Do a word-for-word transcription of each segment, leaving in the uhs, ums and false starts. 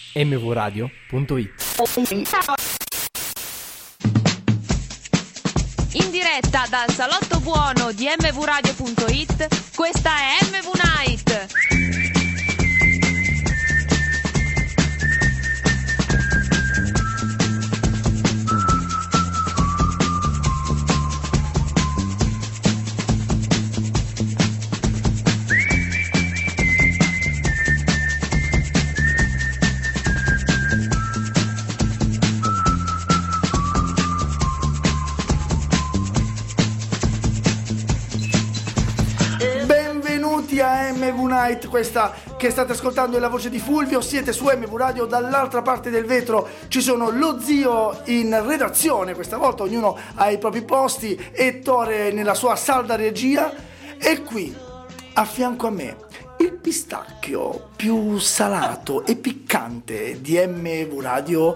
m v radio punto it. In diretta dal salotto buono di m v radio punto it, questa è M V Night. A M V Night, questa che state ascoltando è la voce di Fulvio, siete su M V Radio, dall'altra parte del vetro ci sono lo zio in redazione, questa volta ognuno ha i propri posti, Ettore nella sua salda regia, e qui a fianco a me il pistacchio più salato e piccante di M V Radio,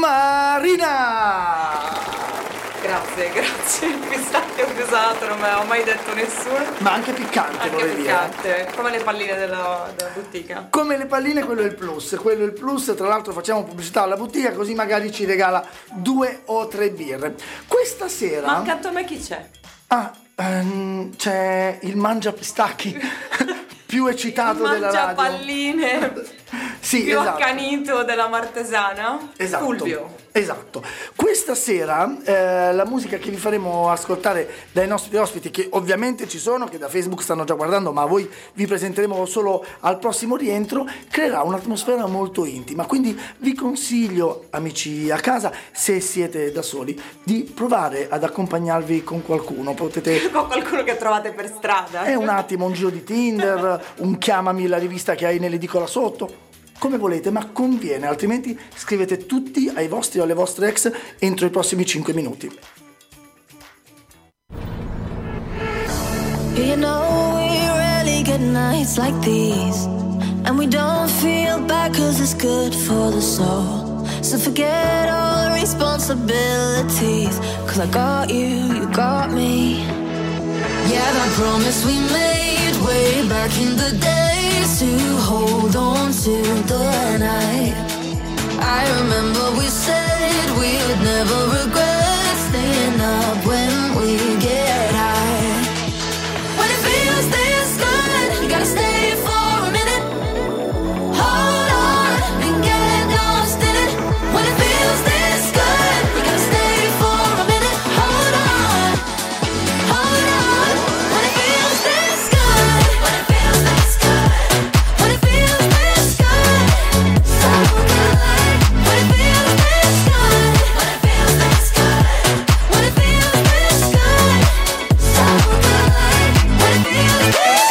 Marina! Grazie, grazie. Il pistacchio più salato non me l'ha mai detto nessuno. Ma anche piccante, anche vorrei piccante, dire. Come le palline della, della bottica. Come le palline, quello è il plus. Quello è il plus, tra l'altro facciamo pubblicità alla bottica, così magari ci regala due o tre birre. Questa sera... Ma accanto a me chi c'è? Ah, um, c'è il mangia pistacchi più eccitato il della radio. Mangia palline sì, più esatto. accanito della Martesana. Esatto. Fulvio. Esatto. Questa sera eh, la musica che vi faremo ascoltare dai nostri ospiti, che ovviamente ci sono, che da Facebook stanno già guardando, ma voi vi presenteremo solo al prossimo rientro, creerà un'atmosfera molto intima. Quindi vi consiglio, amici a casa, se siete da soli, di provare ad accompagnarvi con qualcuno. Potete con qualcuno che trovate per strada. È un attimo, un giro di Tinder, un chiamami la rivista che hai nell'edicola sotto, come volete, ma conviene, altrimenti scrivete tutti ai vostri o alle vostre ex entro i prossimi cinque minuti. You know we rarely get nights like these, and we don't feel bad cause it's good for the soul. So forget all the responsibilities, cause I got you, you got me. Yeah, that promise we made way back in the days, to hold on to the night. I remember we said we would never regret staying up when we get high. When it feels this good, you gotta stay for a minute. Hold on and get lost in it. When it feels this good, you gotta stay for a minute. Hold on, hold on. When it feels this good, when it feels this good, when it feels this good, so good. When it feels this good, when it feels this good, when it feels this good, so good. When it feels this good.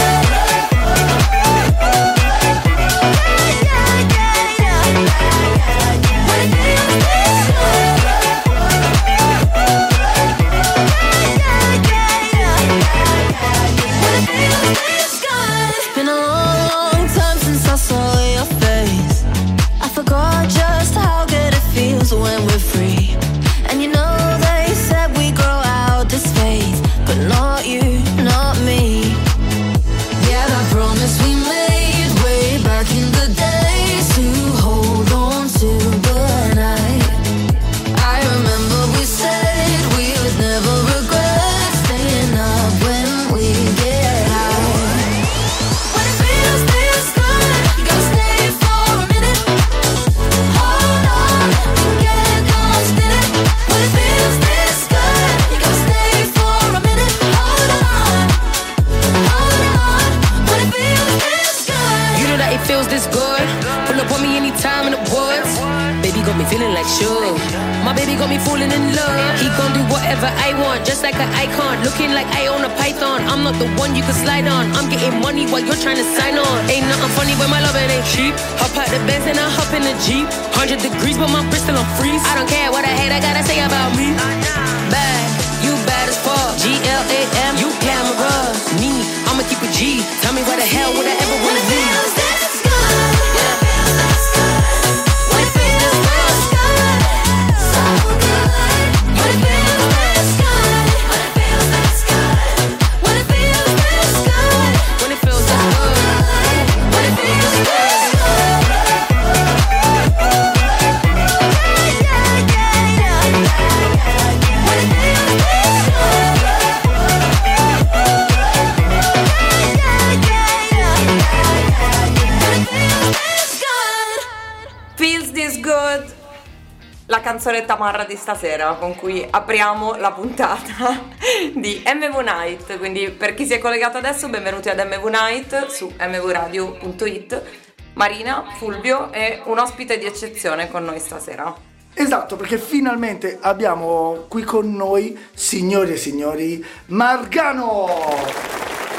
It's been a long, long time since I saw your face. I forgot just how good it feels when we're free. And you know they said we grow out this phase, but not you, not me. Yeah, that promise we made way back in the days, to hold on to the night. I remember we said we would never regret staying up when we get high. When it feels this good, you gotta stay for a minute. Hold on and get lost in it. When it feels this good, you gotta stay for a minute. Hold on, hold on. When it feels this good. You know that it feels this good. Pull up on me anytime in the woods. Baby got me feeling like sugar. My baby got me falling in love. He gon' do whatever I want, just like an icon. Looking like I own a python. I'm not the one you can slide on. I'm getting money while you're trying to sign on. Ain't nothing funny when my loving ain't cheap. Hop out the Benz and I hop in the Jeep. Hundred degrees but my Bristol on freeze. I don't care what I hate, I gotta say about me. Bad, you bad as fuck. G L A M, you glamorous. Me, I'ma keep a G. Tell me where the hell would I ever wanna be? When it feels this good, when it feels this good. la canzone Tamarra di stasera con cui apriamo la puntata di M V Night. Quindi per chi si è collegato adesso, benvenuti ad M V Night su m v radio punto it. Marina, Fulvio e un ospite di eccezione con noi stasera. Esatto, perché finalmente abbiamo qui con noi, signori e signori, Margano!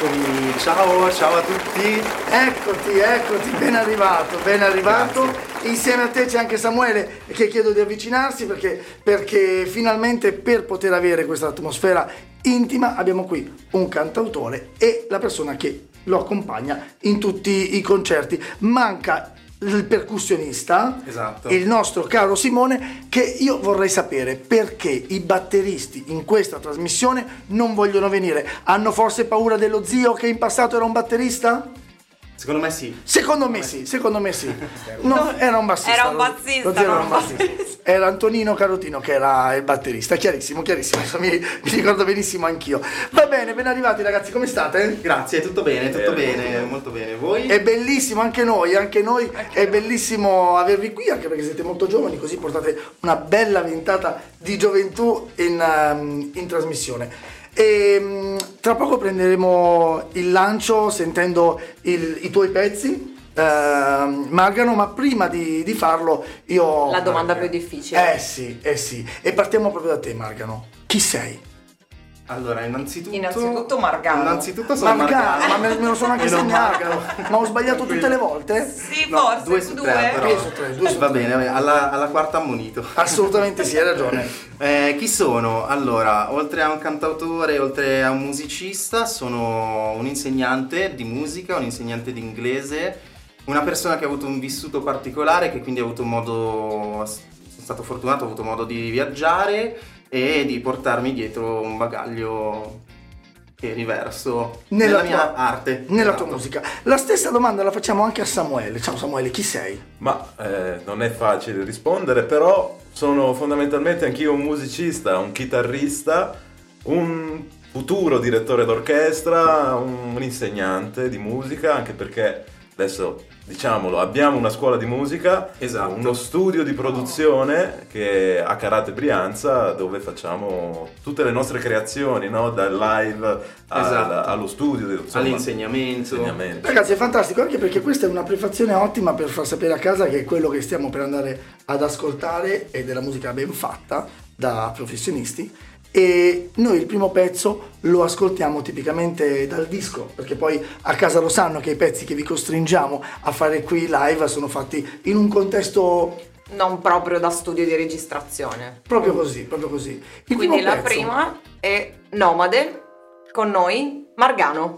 Ciao, ciao a tutti. Eccoti, eccoti, ben arrivato, ben arrivato. Grazie. Insieme a te c'è anche Samuele, che chiedo di avvicinarsi perché, perché finalmente per poter avere questa atmosfera intima abbiamo qui un cantautore e la persona che lo accompagna in tutti i concerti. Manca il percussionista, esatto, il nostro caro Simone, che io vorrei sapere perché i batteristi in questa trasmissione non vogliono venire. Hanno forse paura dello zio che in passato era un batterista? Secondo me sì. Secondo me sì, secondo me sì. No, era un bassista. Era un bassista, lo zio era un bassista. Era Antonino Carotino che era il batterista, chiarissimo, chiarissimo. Mi, mi ricordo benissimo anch'io. Va bene, ben arrivati ragazzi, come state? Grazie, tutto bene, tutto bene, bene, molto bene. Voi? È bellissimo, anche noi, anche noi, anche è bellissimo avervi qui, anche perché siete molto giovani, così portate una bella ventata di gioventù in, um, in trasmissione. E tra poco prenderemo il lancio sentendo il, i tuoi pezzi, eh, Margano, ma prima di, di farlo io... La domanda più difficile. Eh sì, eh sì, e partiamo proprio da te Margano. Chi sei? Allora, innanzitutto... Innanzitutto Margano. Innanzitutto sono Margano. Margano. Ma me, me lo sono anche segnato. Ma ho sbagliato tutte le volte? Sì, No, forse, due su due. tre, però. Due su tre, due su Va tre. bene, alla, alla quarta ammonito. Assolutamente sì, hai ragione. Eh, chi sono? Allora, oltre a un cantautore, oltre a un musicista, sono un insegnante di musica, un insegnante di inglese, una persona che ha avuto un vissuto particolare, che quindi ha avuto modo, sono stato fortunato, ho avuto modo di viaggiare e di portarmi dietro un bagaglio che riverso nella, nella tua, mia arte. Nella esatto. tua musica. La stessa domanda la facciamo anche a Samuele. Ciao Samuele, chi sei? Ma eh, non è facile rispondere, però sono fondamentalmente anch'io un musicista, un chitarrista, un futuro direttore d'orchestra, un insegnante di musica, anche perché adesso diciamolo, abbiamo una scuola di musica, esatto, uno studio di produzione che a Carate Brianza, dove facciamo tutte le nostre creazioni, no? Dal live a, esatto, allo studio, insomma, all'insegnamento. all'insegnamento. Ragazzi, è fantastico, anche perché questa è una prefazione ottima per far sapere a casa che quello che stiamo per andare ad ascoltare è della musica ben fatta da professionisti. E noi il primo pezzo lo ascoltiamo tipicamente dal disco, perché poi a casa lo sanno che i pezzi che vi costringiamo a fare qui live sono fatti in un contesto non proprio da studio di registrazione. Proprio così, proprio così. Il Quindi primo la pezzo, prima è Nomade, con noi Margano.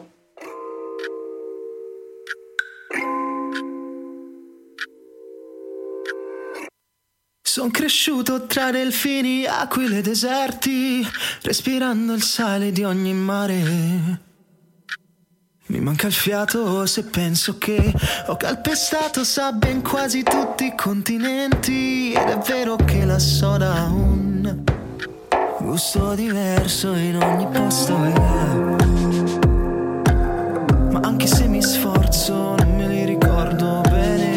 Son cresciuto tra delfini, aquile, deserti, respirando il sale di ogni mare. Mi manca il fiato se penso che ho calpestato sabbia in quasi tutti i continenti. Ed è vero che la soda ha un gusto diverso in ogni posto. Ma anche se mi sforzo non me li ricordo bene.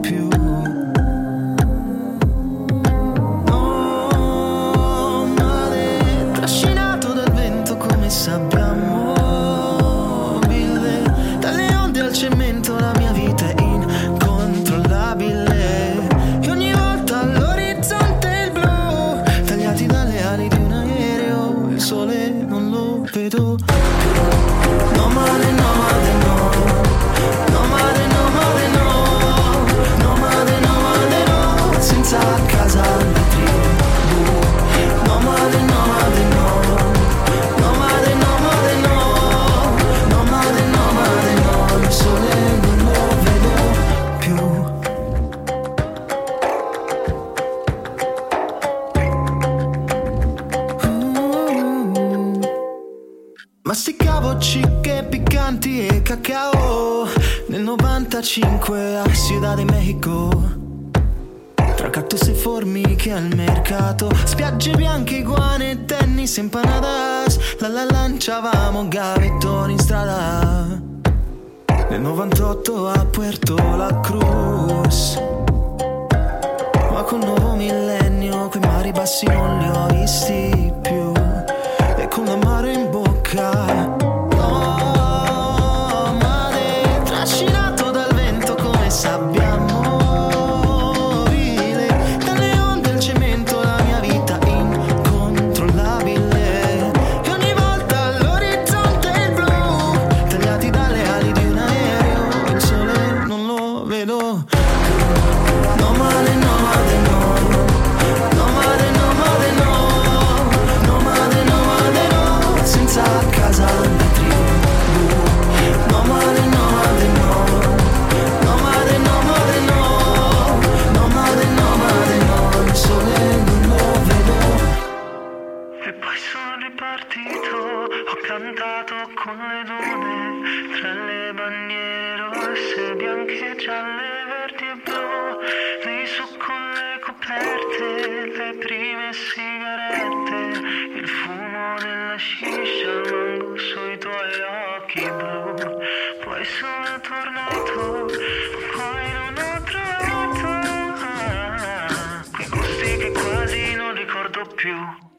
Sabbia mobile, dalle onde al cemento la mia vita è incontrollabile. E ogni volta all'orizzonte il blu, tagliati dalle ali di un aereo, il sole non lo vedo più. Nomade, nomade, no. Nomade, nomade, no. Nomade, nomade, no. Senza casa né tribù. Nomade, nomade, no. Masticavo cicche piccanti e cacao nel novantacinque a Ciudad de Mexico. Tra cactus e formiche al mercato, spiagge bianche, iguane e tennis, empanadas. La la lanciavamo gavettoni in strada. Nel novantotto a Puerto La Cruz ma col nuovo millennio quei mari bassi non li ho visti più, e con l'amaro in bocca, oh mare, trascinato dal vento come sabbia mobile, dalle onde al cemento la mia vita incontrollabile, e ogni volta l'orizzonte è blu, tagliati dalle ali di un aereo, il sole non lo vedo. Nomade, nomade, no. Nomade, nomade, no. Nomade, nomade, no. Senza casa né tribù. Nomade, nomade, no. Nomade, nomade, no. Nomade, nomade, no. Il sole non lo vedo. E poi sono ripartito, ho cantato con le dune, tra le bandiere rosse, bianche, gialle, verdi e blu, lì su con le coperte, le prime sigarette, il fumo della shisha, mango sui tuoi occhi blu. Poi sono tornato, poi non ho trovato ah, quei gusti che quasi non ricordo più.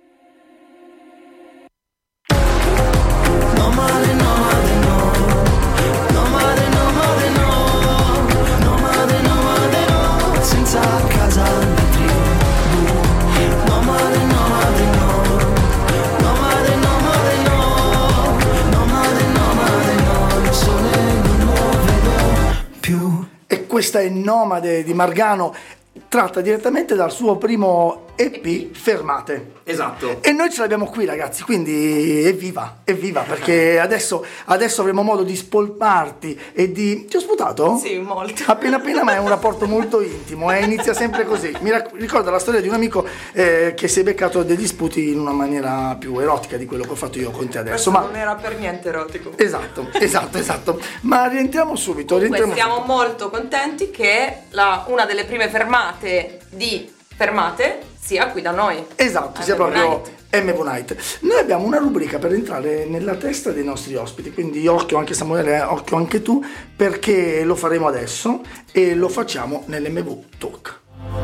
Nomade, nomade, no. Nomade, nomade, no. Nomade, nomade, no. Senza casa né tribù. Nomade, nomade, no. Nomade, nomade, no. Nomade, nomade, no. Il sole non lo vedo più. E questa è Nomade di Margano, tratta direttamente dal suo primo E P, Fermate. Esatto. E noi ce l'abbiamo qui, ragazzi, quindi evviva, evviva, perché adesso, adesso avremo modo di spolparti e di... Ti ho sputato? Sì, molto. Appena appena, ma è un rapporto molto intimo, eh? Inizia sempre così. Mi rac- ricorda la storia di un amico eh, che si è beccato degli sputi in una maniera più erotica di quello che ho fatto io con te adesso. Questo Ma... non era per niente erotico. Esatto, esatto, esatto. Ma rientriamo subito, Comunque rientriamo siamo subito. molto contenti che la- una delle prime fermate di Fermate sia qui da noi. Esatto, sia M V proprio Night. M V Night. Noi abbiamo una rubrica per entrare nella testa dei nostri ospiti, quindi occhio anche Samuele, occhio anche tu, perché lo faremo adesso e lo facciamo nell'M V Talk.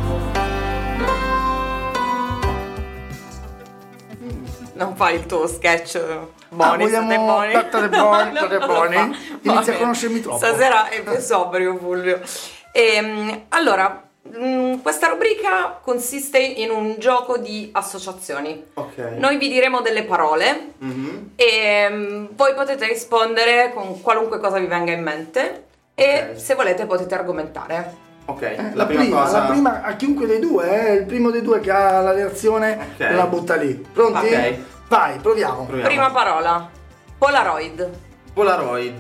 Non fai il tuo sketch Ah, Boni, vogliamo state buoni. state buoni, No, state non lo buoni? fa. Inizia Va a bene. conoscermi troppo. Stasera è più sobrio Fulvio. Ehm, allora, mh, questa rubrica consiste in un gioco di associazioni. Ok. Noi vi diremo delle parole Mhm. e mh, voi potete rispondere con qualunque cosa vi venga in mente e Ok. se volete potete argomentare. Ok, Eh, la, La prima, prima, cosa... la prima a chiunque dei due, eh, il primo dei due che ha la reazione Ok. la butta lì. Pronti? Ok. Vai, proviamo. Proviamo. Prima parola, Polaroid. Polaroid,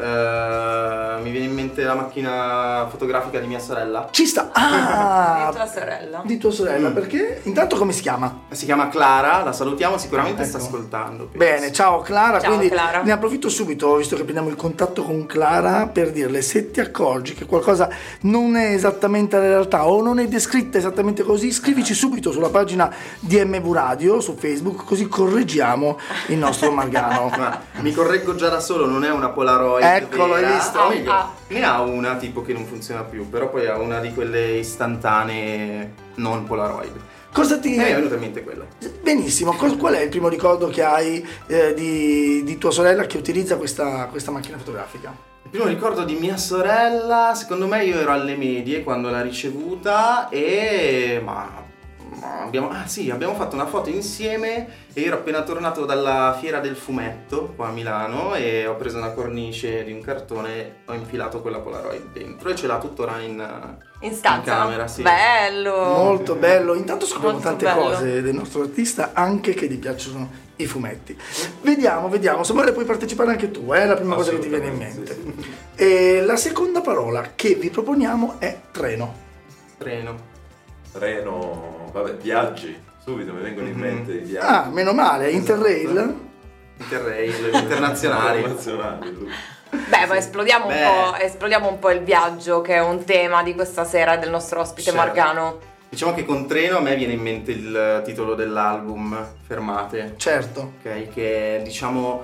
eh, mi viene in mente la macchina fotografica di mia sorella. Ci sta. Ah, Di tua sorella. di tua sorella, Mm. perché? Intanto come si chiama? Si chiama Clara, la salutiamo, sicuramente Ah, sta ecco. ascoltando. penso. Bene, ciao Clara, Ciao, quindi Clara. ne approfitto subito, visto che prendiamo il contatto con Clara, per dirle se ti accorgi che qualcosa non è esattamente la realtà o non è descritta esattamente così, scrivici subito sulla pagina di M V Radio su Facebook, così correggiamo il nostro Margano. Ma mi correggo già da solo, non è una Polaroid. Eccolo, hai vera. visto? O meglio, Ah. ne ha una tipo che non funziona più, però poi ha una di quelle istantanee non Polaroid. Cosa ti... E mi è venuta in mente quella. Benissimo, Cos- qual è il primo ricordo che hai eh, di, di tua sorella che utilizza questa, questa macchina fotografica? Il primo ricordo di mia sorella, secondo me io ero alle medie quando l'ha ricevuta e... ma... ma abbiamo, ah sì, abbiamo fatto una foto insieme e io ero appena tornato dalla fiera del fumetto qua a Milano e ho preso una cornice di un cartone, ho infilato quella Polaroid dentro e ce l'ha tuttora in, In stanza. in camera, sì. Bello. Molto bello, intanto scopriamo Molto tante bello. cose del nostro artista, anche che gli piacciono i fumetti. Vediamo, vediamo, Samuele puoi partecipare anche tu, è la prima cosa che ti viene in mente. Assolutamente, E la seconda parola che vi proponiamo è treno. Treno. Treno, vabbè, viaggi, subito mi vengono in Mhm. mente i viaggi. Ah, meno male, Interrail. Interrail, internazionali. Internazionali, lui. Beh, ma esplodiamo un, Beh. po', esplodiamo un po' il viaggio, che è un tema di questa sera e del nostro ospite Certo. Margano. Diciamo che con Treno a me viene in mente il titolo dell'album, Fermate. Certo. Ok, che è, diciamo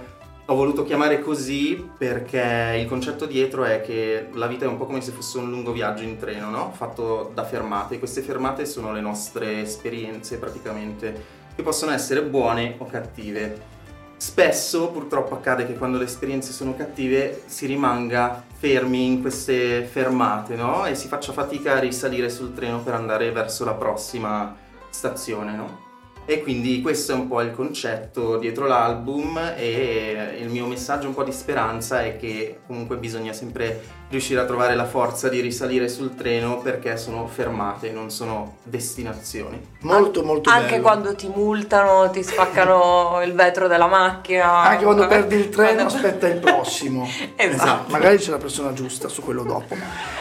ho voluto chiamare così perché il concetto dietro è che la vita è un po' come se fosse un lungo viaggio in treno, no? Fatto da fermate. Queste fermate sono le nostre esperienze praticamente, che possono essere buone o cattive. Spesso purtroppo accade che quando le esperienze sono cattive si rimanga fermi in queste fermate, no? E si faccia fatica a risalire sul treno per andare verso la prossima stazione, no? E quindi questo è un po' il concetto dietro l'album, e il mio messaggio un po' di speranza è che comunque bisogna sempre riuscire a trovare la forza di risalire sul treno, perché sono fermate, non sono destinazioni. Molto molto Anche bello. quando ti multano, ti spaccano il vetro della macchina. Anche quando perdi il treno, Quando- aspetta il prossimo. Esatto. Magari c'è la persona giusta su quello dopo.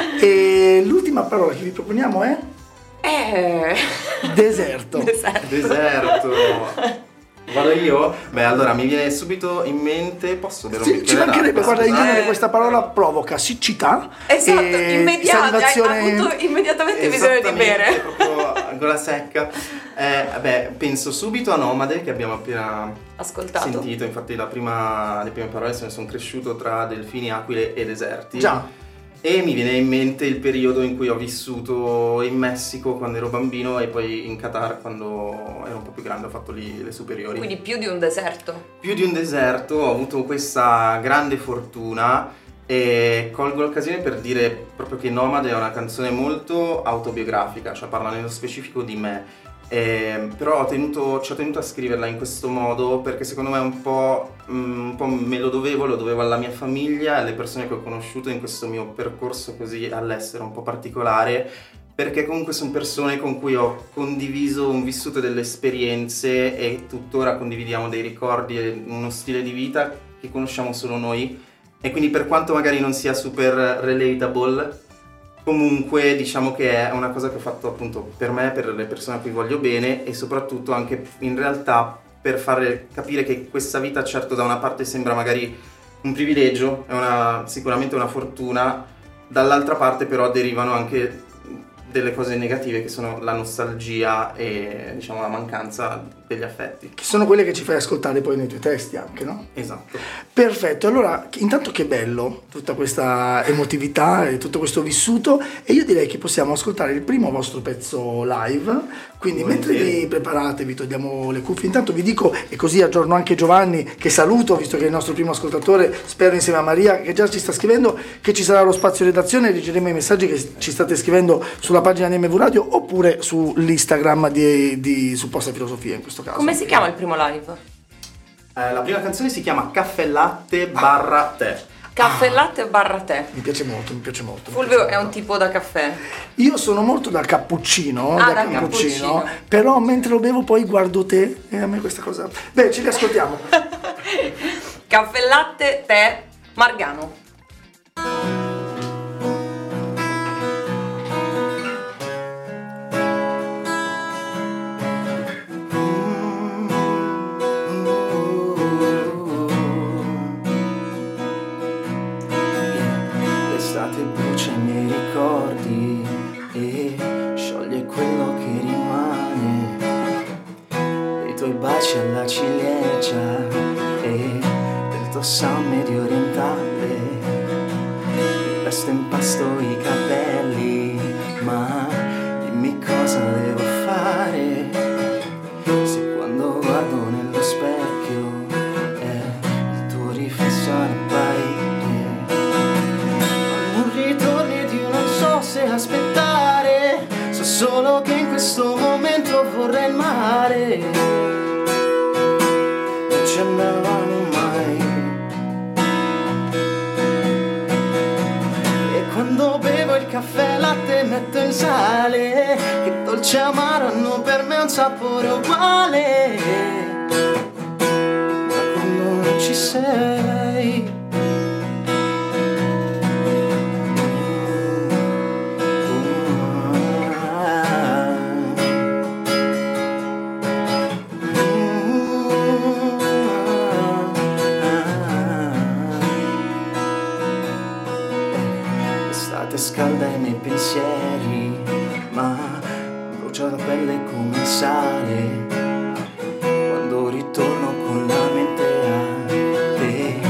E l'ultima parola che vi proponiamo è Eh... deserto. Deserto. Deserto. Vado io? Beh, allora mi viene subito in mente, posso bere un Sì, ci bicchiere mancherebbe, d'acqua? guarda, in genere Eh. questa parola provoca siccità. Esatto, e immediato, hai salivazione- avuto immediatamente bisogno di Esattamente, bere. proprio gola secca. Eh, beh, penso subito a Nomade, che abbiamo appena Ascoltato. sentito. Infatti la prima, le prime parole sono, sono cresciuto tra delfini, aquile e deserti. Già. E mi viene in mente il periodo in cui ho vissuto in Messico quando ero bambino, e poi in Qatar quando ero un po' più grande, ho fatto lì le superiori. Quindi più di un deserto. Più di un deserto, ho avuto questa grande fortuna, e colgo l'occasione per dire proprio che Nomade è una canzone molto autobiografica, cioè parla nello specifico di me. Eh, però ho tenuto, ci ho tenuto a scriverla in questo modo perché secondo me un po', mm, un po' me lo dovevo, lo dovevo alla mia famiglia e alle persone che ho conosciuto in questo mio percorso così all'estero un po' particolare, perché comunque sono persone con cui ho condiviso un vissuto delle esperienze e tuttora condividiamo dei ricordi e uno stile di vita che conosciamo solo noi, e quindi per quanto magari non sia super relatable, comunque diciamo che è una cosa che ho fatto appunto per me, per le persone a cui voglio bene, e soprattutto anche in realtà per fare capire che questa vita, certo, da una parte sembra magari un privilegio, è una, sicuramente una fortuna, dall'altra parte però derivano anche delle cose negative che sono la nostalgia e diciamo la mancanza degli affetti. Che sono quelle che ci fai ascoltare poi nei tuoi testi anche, no? Esatto. Perfetto, allora intanto che bello tutta questa emotività e tutto questo vissuto, e io direi che possiamo ascoltare il primo vostro pezzo live, quindi mentre Volentieri. vi preparate, vi togliamo le cuffie, intanto vi dico, e così aggiorno anche Giovanni, che saluto visto che è il nostro primo ascoltatore, spero insieme a Maria che già ci sta scrivendo, che ci sarà lo spazio redazione, leggeremo i messaggi che ci state scrivendo sulla pagina di M V Radio oppure sull'Instagram di, di Supposta Filosofia in questo caso. Come si chiama il primo live? Eh, la prima canzone si chiama Caffè Latte barra Tè. Caffè latte barra tè. Mi piace molto, mi piace molto. mi Fulvio piace è un molto. tipo da caffè. Io sono molto da cappuccino, Ah, da da cappuccino, cappuccino. però mentre lo bevo poi guardo te e a me questa cosa... Beh, ci riascoltiamo. Caffè latte tè Margano. L'estate brucia i miei ricordi e scioglie quello che rimane dei tuoi baci alla ciliegia e del tuo sound medio orientale. Mi pesto in pasto i capelli, ma dimmi cosa devo fare se quando guardo nello specchio è il tuo riflesso alle pareti. Non ritorni di non so se aspettare, so solo che in questo momento vorrei il mare. Non ci andavamo mai. E quando bevo il caffè latte metto il sale, che dolce e amaro hanno per me un sapore uguale. Ma quando non ci sei, l'estate scalda i miei pensieri, ma brucia la pelle come il sale quando ritorno con la mente a te.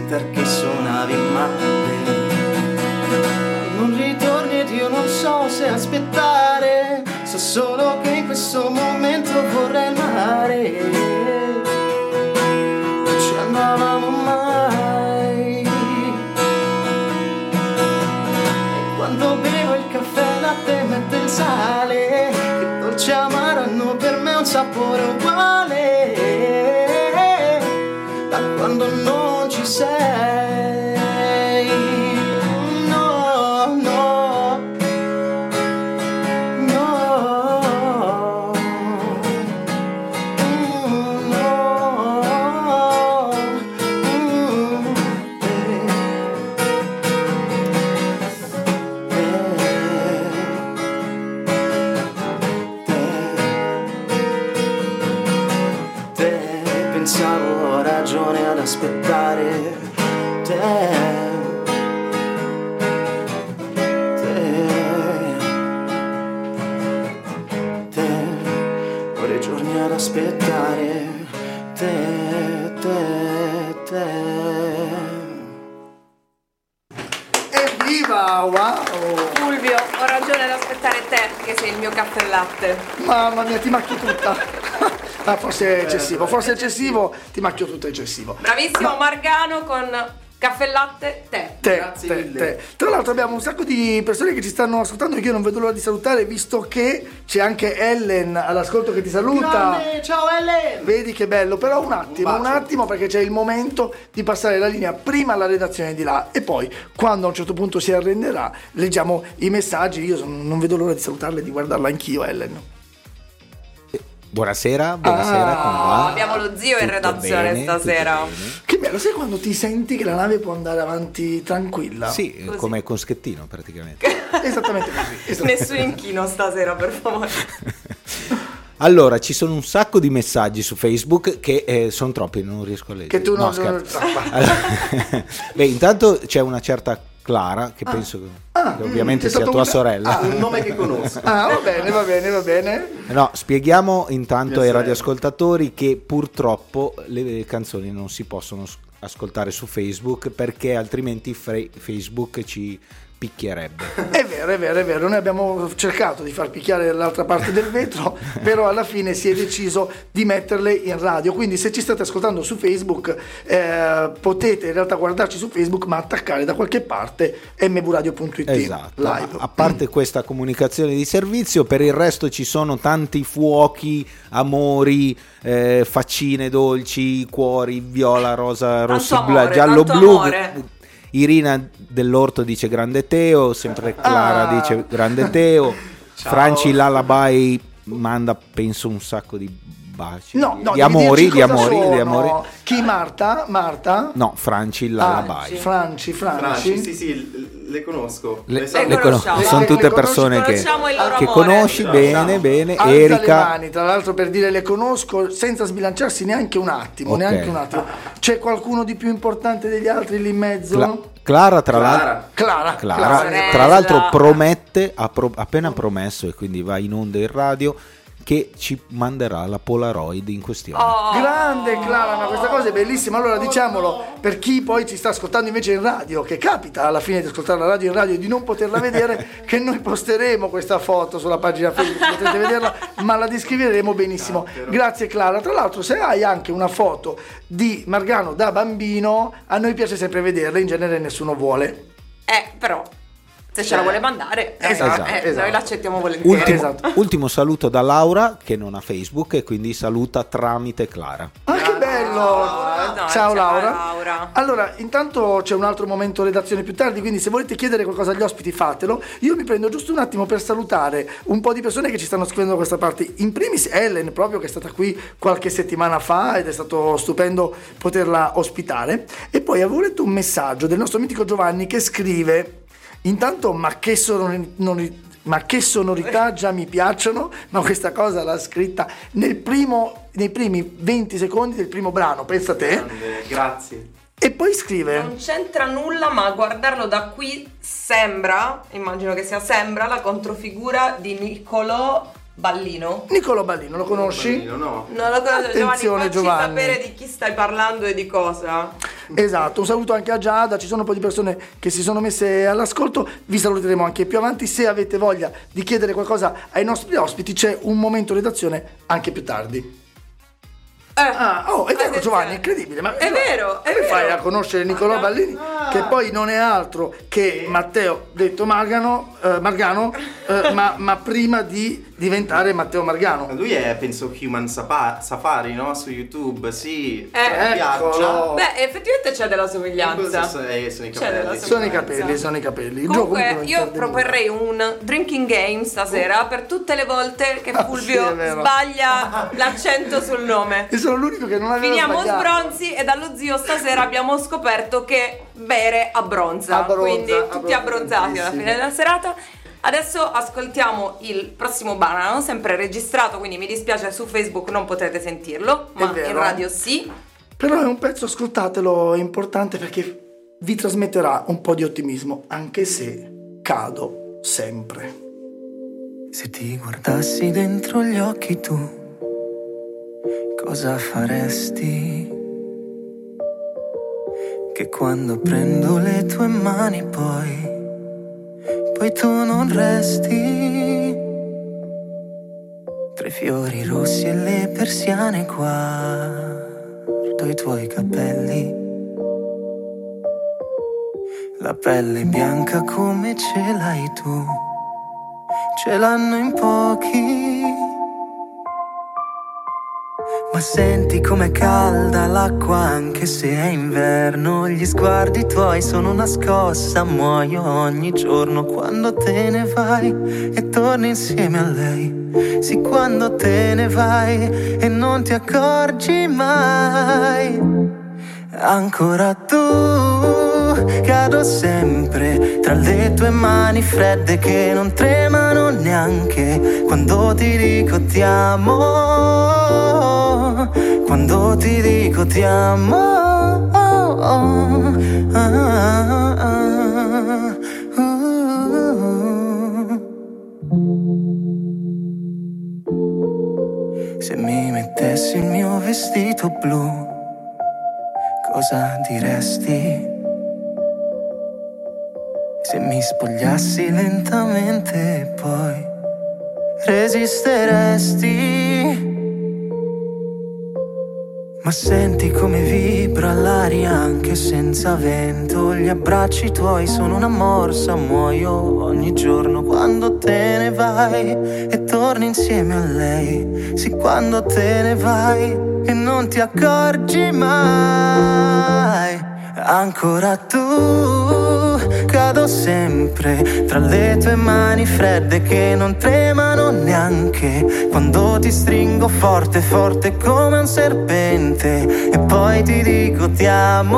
perché suonavi male. Non ritorni ed io non so se aspettare, so solo che in questo momento vorrei il mare. Non ci andavamo mai. E quando bevo il caffè latte mette il sale, che dolce e amaro hanno per me un sapore uguale. Da quando non ci sei, no, no, no, mm, no, mm, te, te, te, pensavo ho ragione ad aspettare te, te, te, ore giorni ad aspettare te, te, te. Evviva, wow! Fulvio, ho ragione ad aspettare te, che sei il mio caffè e latte. Mamma mia, ti macchio tutta. Ah, forse è eccessivo, forse è eccessivo, ti macchio tutto eccessivo. Bravissimo Margano con caffè e latte, te. Te, Grazie te, mille. te. Tra l'altro abbiamo un sacco di persone che ci stanno ascoltando e io non vedo l'ora di salutare, visto che c'è anche Ellen all'ascolto che ti saluta. Grande, ciao Ellen! Vedi che bello, però un attimo, Un un, bacio. attimo perché c'è il momento di passare la linea prima alla redazione di là e poi quando a un certo punto si arrenderà leggiamo i messaggi. Io son- non vedo l'ora di salutarla e di guardarla anch'io, Ellen. Buonasera, buonasera, Ah, come va? Abbiamo lo zio in Tutto redazione bene, stasera. tutto bene. Che bello, sai quando ti senti che la nave può andare avanti tranquilla? Sì, Così. come con Schettino praticamente. Esattamente così. esattamente. Nessun inchino stasera, per favore. Allora, ci sono un sacco di messaggi su Facebook che eh, sono troppi, non riesco a leggere. Che tu non- scherzo. non- Allora, beh, intanto c'è una certa Clara, che penso che, Ah, che ovviamente c'è sia stato tua un- sorella. Un nome che conosco. Ah, va bene, va bene, va bene. No, spieghiamo intanto Mia ai sorella. radioascoltatori che purtroppo le canzoni non si possono s- ascoltare su Facebook perché altrimenti Fre- Facebook ci picchierebbe. È vero, è vero, è vero. Noi abbiamo cercato di far picchiare l'altra parte del vetro, però alla fine si è deciso di metterle in radio. Quindi se ci state ascoltando su Facebook, eh, potete in realtà guardarci su Facebook, ma attaccare da qualche parte m v radio punto it Esatto, live. a parte questa comunicazione di servizio, per il resto ci sono tanti fuochi, amori, eh, faccine dolci, cuori, viola, rosa, rosso, amore, blu, giallo, tanto blu. amore. Irina dell'Orto dice grande Teo, sempre Clara Ah. dice grande Teo, Ciao. Franci Lullaby manda penso un sacco di baci, No, no, di devi amori, dirci di cosa amori, di sono. amori. Chi, Marta? Marta? No, Franci Ah, Lullaby. Franci, Franci. Franci, sì, sì, l- le conosco. Le, so- le conos- conosciamo. sono Le- tutte le conosci- persone che, conosciamo il loro che amore. conosci Ciao, bene, ciao. bene. Alza le Erika, mani, tra l'altro, per dire le conosco senza sbilanciarsi neanche un attimo, Ok. neanche un attimo. C'è qualcuno di più importante degli altri lì in mezzo? Cla- Clara, tra l'altro. Clara. Clara. Clara, Sorella. tra l'altro promette, ha pro- appena promesso e quindi va in onda in radio che ci manderà la Polaroid in questione. Oh. Grande Clara, ma questa cosa è bellissima. Allora diciamolo per chi poi ci sta ascoltando invece in radio, che capita alla fine di ascoltare la radio in radio e di non poterla vedere, che noi posteremo questa foto sulla pagina Facebook, potete vederla, ma la descriveremo benissimo. Grazie Clara. Tra l'altro se hai anche una foto di Margano da bambino, a noi piace sempre vederla, in genere nessuno vuole. Eh, però, se ce la vuole mandare, eh, Esatto, eh, esatto. noi l'accettiamo volentieri. Ultimo, Esatto. ultimo saluto da Laura che non ha Facebook e quindi saluta tramite Clara. Ah, che bello! No, ciao ciao, Laura. Laura. Allora, intanto c'è un altro momento redazione più tardi, quindi se volete chiedere qualcosa agli ospiti fatelo. Io mi prendo giusto un attimo per salutare un po' di persone che ci stanno scrivendo da questa parte. In primis Ellen, proprio, che è stata qui qualche settimana fa ed è stato stupendo poterla ospitare. E poi avevo letto un messaggio del nostro mitico Giovanni che scrive: intanto, ma che sonori- non- ma che sonorità già mi piacciono, ma questa cosa l'ha scritta nel primo, nei primi venti secondi del primo brano, pensa te. Grande, grazie. E poi scrive: Non c'entra nulla, ma a guardarlo da qui sembra, immagino che sia sembra, la controfigura di Niccolò Ballino. Niccolò Ballino, lo conosci? Ballino, no. Non lo conosco, Attenzione, Giovanni, facci Giovanni. sapere di chi stai parlando e di cosa. Esatto, un saluto anche a Giada, ci sono un po' di persone che si sono messe all'ascolto, vi saluteremo anche più avanti. Se avete voglia di chiedere qualcosa ai nostri ospiti c'è un momento redazione anche più tardi. Eh, Ah, oh, è vero attenzione. Giovanni, incredibile, ma È vero, è come vero. fai a conoscere Niccolò Ballini, che poi non è altro che Matteo detto Margano, eh, Margano eh, ma, ma prima di diventare Matteo Margano. Lui è, penso, Human Sapa- Safari, no? Su YouTube, sì. Eh, Sulla eccolo. piaggia. Beh, effettivamente c'è della somiglianza. Questo è- sono i C'è della capelli. Sono i somiglianza. capelli, sono i capelli. Il gioco Comunque comunque non io perde nulla. proporrei un drinking game stasera per tutte le volte che Ah, Fulvio sì, è vero. sbaglia l'accento sul nome. E sono l'unico che non aveva Finiamo sbagliato. sbronzi e dallo zio stasera abbiamo scoperto che bere abbronza, Abbronza, quindi tutti abbronzati alla abbronzatissimi. fine della serata. Adesso ascoltiamo il prossimo brano, sempre registrato, quindi mi dispiace, su Facebook non potete sentirlo, È ma vero. in radio sì. Però è un pezzo, ascoltatelo, è importante perché vi trasmetterà un po' di ottimismo, anche se cado sempre. Se ti guardassi dentro gli occhi tu, cosa faresti? Che quando prendo le tue mani poi, poi tu non resti. Tra i fiori rossi e le persiane guardo i tuoi capelli, la pelle bianca come ce l'hai tu, ce l'hanno in pochi. Ma senti com'è calda l'acqua anche se è inverno. Gli sguardi tuoi sono una scossa, muoio ogni giorno quando te ne vai e torni insieme a lei. Sì, quando te ne vai e non ti accorgi mai. Ancora tu, cado sempre tra le tue mani fredde che non tremano neanche quando ti dico ti amo. Quando ti dico ti amo. Oh, oh, ah, ah, uh. Se mi mettessi il mio vestito blu, cosa diresti? Se mi spogliassi lentamente e poi resisteresti? Ma senti come vibra l'aria anche senza vento. Gli abbracci tuoi sono una morsa, muoio ogni giorno quando te ne vai e torni insieme a lei. Sì, quando te ne vai e non ti accorgi mai. Ancora tu, cado sempre tra le tue mani fredde che non tremano neanche quando ti stringo forte, forte come un serpente. E poi ti dico ti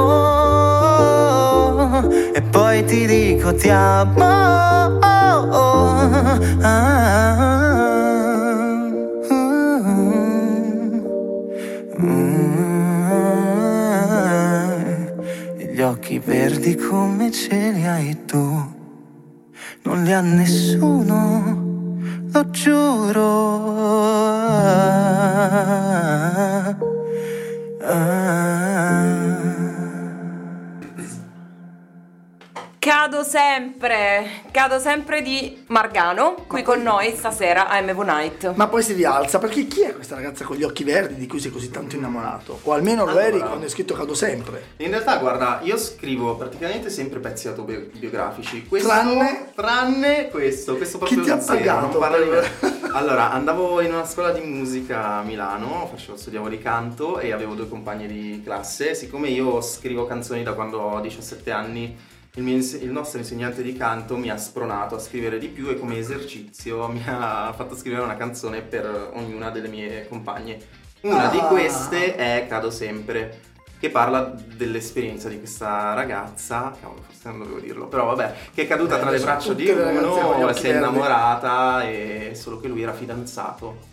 amo, e poi ti dico ti amo. Oh, oh, ah, gli occhi verdi come ce li hai tu, non li ha nessuno, lo giuro. Ah, ah. Cado sempre, cado sempre di Margano, qui con noi stasera a M V Night. Ma poi si rialza, perché chi è questa ragazza con gli occhi verdi di cui sei così tanto innamorato? O almeno lo Allora. eri quando hai scritto Cado sempre. In realtà, guarda, io scrivo praticamente sempre pezzi autobiografici. Questo, Tranne? tranne questo, questo proprio Chi ti ha zero, pagato non parla di per- me. Allora, andavo in una scuola di musica a Milano, facevo, studiavo di canto e avevo due compagni di classe. Siccome io scrivo canzoni da quando ho diciassette anni, il, mio ins- il nostro insegnante di canto mi ha spronato a scrivere di più e come esercizio mi ha fatto scrivere una canzone per ognuna delle mie compagne. Una di Ah. queste è Cado sempre, che parla dell'esperienza di questa ragazza, cavolo, forse non dovevo dirlo, però vabbè, che è caduta Beh, tra le sono braccia di tutte le ragazze con gli uno, occhi si è verdi. innamorata e solo che lui era fidanzato.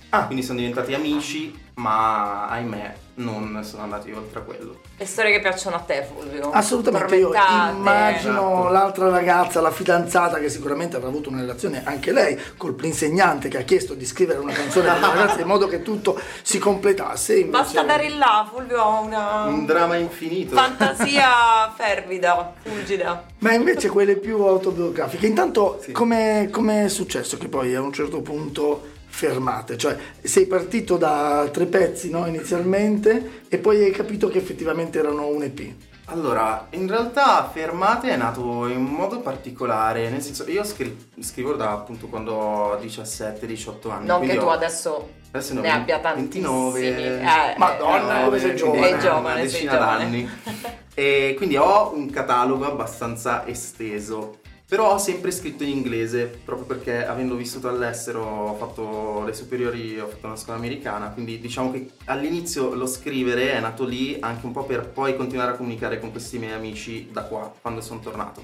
Ah. Quindi sono diventati amici, ma ahimè non sono andati oltre a quello. Le storie che piacciono a te, Fulvio. Assolutamente, io Tormentate. immagino Esatto. l'altra ragazza, la fidanzata, che sicuramente avrà avuto una relazione anche lei col insegnante che ha chiesto di scrivere una canzone per la ragazza in modo che tutto si completasse. Invece... Basta dare il là, Fulvio ha una Un dramma infinito. fantasia fervida, fulgida. Ma invece quelle più autobiografiche, intanto Sì. come è successo che poi a un certo punto fermate? Cioè sei partito da tre pezzi, no, inizialmente, e poi hai capito che effettivamente erano un E P. Allora, in realtà Fermate è nato in un modo particolare, nel senso io scri- scrivo da appunto quando ho diciassette diciotto anni. Non che quindi tu ho- adesso, adesso ne ho ne abbia tantissimi. ventinove. Eh, Madonna, eh, come sei eh, giovane. Sei giovane, una sei decina giovane. d'anni. E quindi ho un catalogo abbastanza esteso. Però ho sempre scritto in inglese, proprio perché avendo vissuto all'estero ho fatto le superiori, ho fatto una scuola americana, quindi diciamo che all'inizio lo scrivere è nato lì anche un po' per poi continuare a comunicare con questi miei amici da qua, quando sono tornato.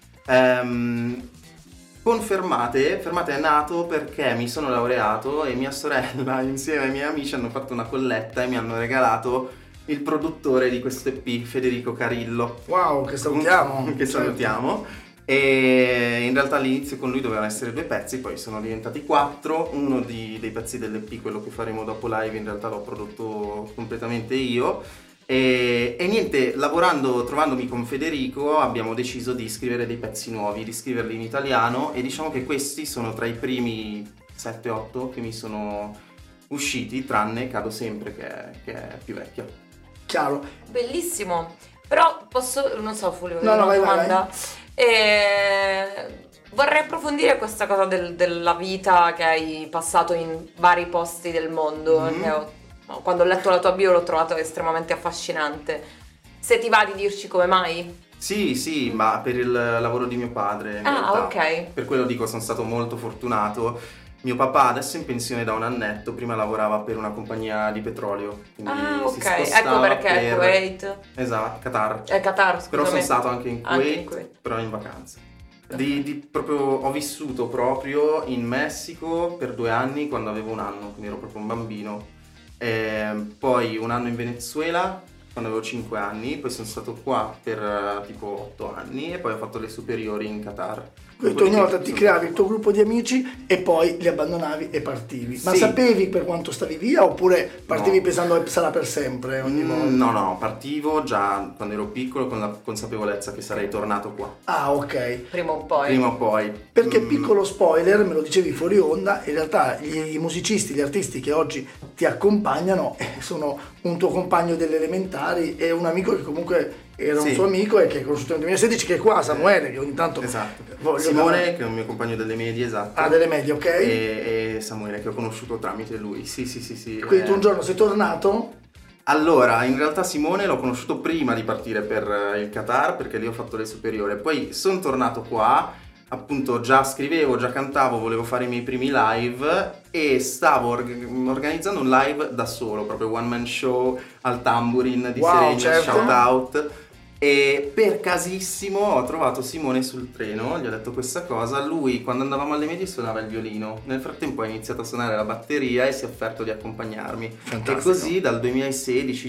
Ehm, con Fermate, Fermate è nato perché mi sono laureato e mia sorella insieme ai miei amici hanno fatto una colletta e mi hanno regalato il produttore di questo E P, Federico Carillo. Wow, che salutiamo. Che Certo. salutiamo. E in realtà all'inizio con lui dovevano essere due pezzi, poi sono diventati quattro. Uno di- dei pezzi dell'E P, quello che faremo dopo live, in realtà l'ho prodotto completamente io. E, e niente, lavorando, trovandomi con Federico, abbiamo deciso di scrivere dei pezzi nuovi, di scriverli in italiano, e diciamo che questi sono tra i primi sette otto che mi sono usciti, tranne Cado Sempre, che è, che è più vecchia. Chiaro. Bellissimo. Però posso, non so, Fulvio, No, no, una vai, vai, domanda. E... Vorrei approfondire questa cosa del- della vita che hai passato in vari posti del mondo. Mhm. Che ho- no, quando ho letto la tua bio l'ho trovato estremamente affascinante. Se ti va di dirci come mai? Sì, sì, ma per il lavoro di mio padre, in Ah, realtà. ok. Per quello dico, sono stato molto fortunato. Mio papà adesso è in pensione da un annetto, prima lavorava per una compagnia di petrolio. Quindi Ah, si ok. spostava Ecco perché per... Kuwait. Esatto, Qatar. È Qatar, scusami. Però sono stato anche in Anche Kuwait, in Kuwait. però in vacanza. Di, di proprio, ho vissuto proprio in Messico per due anni quando avevo un anno, quindi ero proprio un bambino. E poi un anno in Venezuela quando avevo cinque anni, poi sono stato qua per eh, tipo otto anni e poi ho fatto le superiori in Qatar. Quindi tu ogni volta ti creavi il tuo gruppo di amici e poi li abbandonavi e partivi. Ma Sì. sapevi per quanto stavi via oppure partivi No. pensando che sarà per sempre ogni Mm, volta? No, no, partivo già quando ero piccolo con la consapevolezza che sarei tornato qua. Ah, ok. Prima o poi. Prima o poi. Perché Mm, piccolo spoiler, me lo dicevi fuori onda, in realtà gli, i musicisti, gli artisti che oggi ti accompagnano eh, sono un tuo compagno delle elementari e un amico che comunque era un Sì. suo amico e che hai conosciuto nel duemilasedici, che è qua, Samuele, che ogni tanto Esatto. voglio Simone, dare- che è un mio compagno delle medie, esatto. Ah, delle medie, ok? E, e Samuele, che ho conosciuto tramite lui. Sì, sì, sì, sì. Quindi tu eh. un giorno sei tornato? Allora, in realtà Simone l'ho conosciuto prima di partire per eh, il Qatar, perché lì ho fatto le superiori. Poi sono tornato qua, appunto già scrivevo, già cantavo, volevo fare i miei primi live e stavo org- organizzando un live da solo, proprio one man show al Tamburin di Wow, Seregno, certo. shout out. E per casissimo ho trovato Simone sul treno, gli ho detto questa cosa, lui quando andavamo alle medie suonava il violino, nel frattempo ha iniziato a suonare la batteria e si è offerto di accompagnarmi. Fantastico. E così dal duemilasedici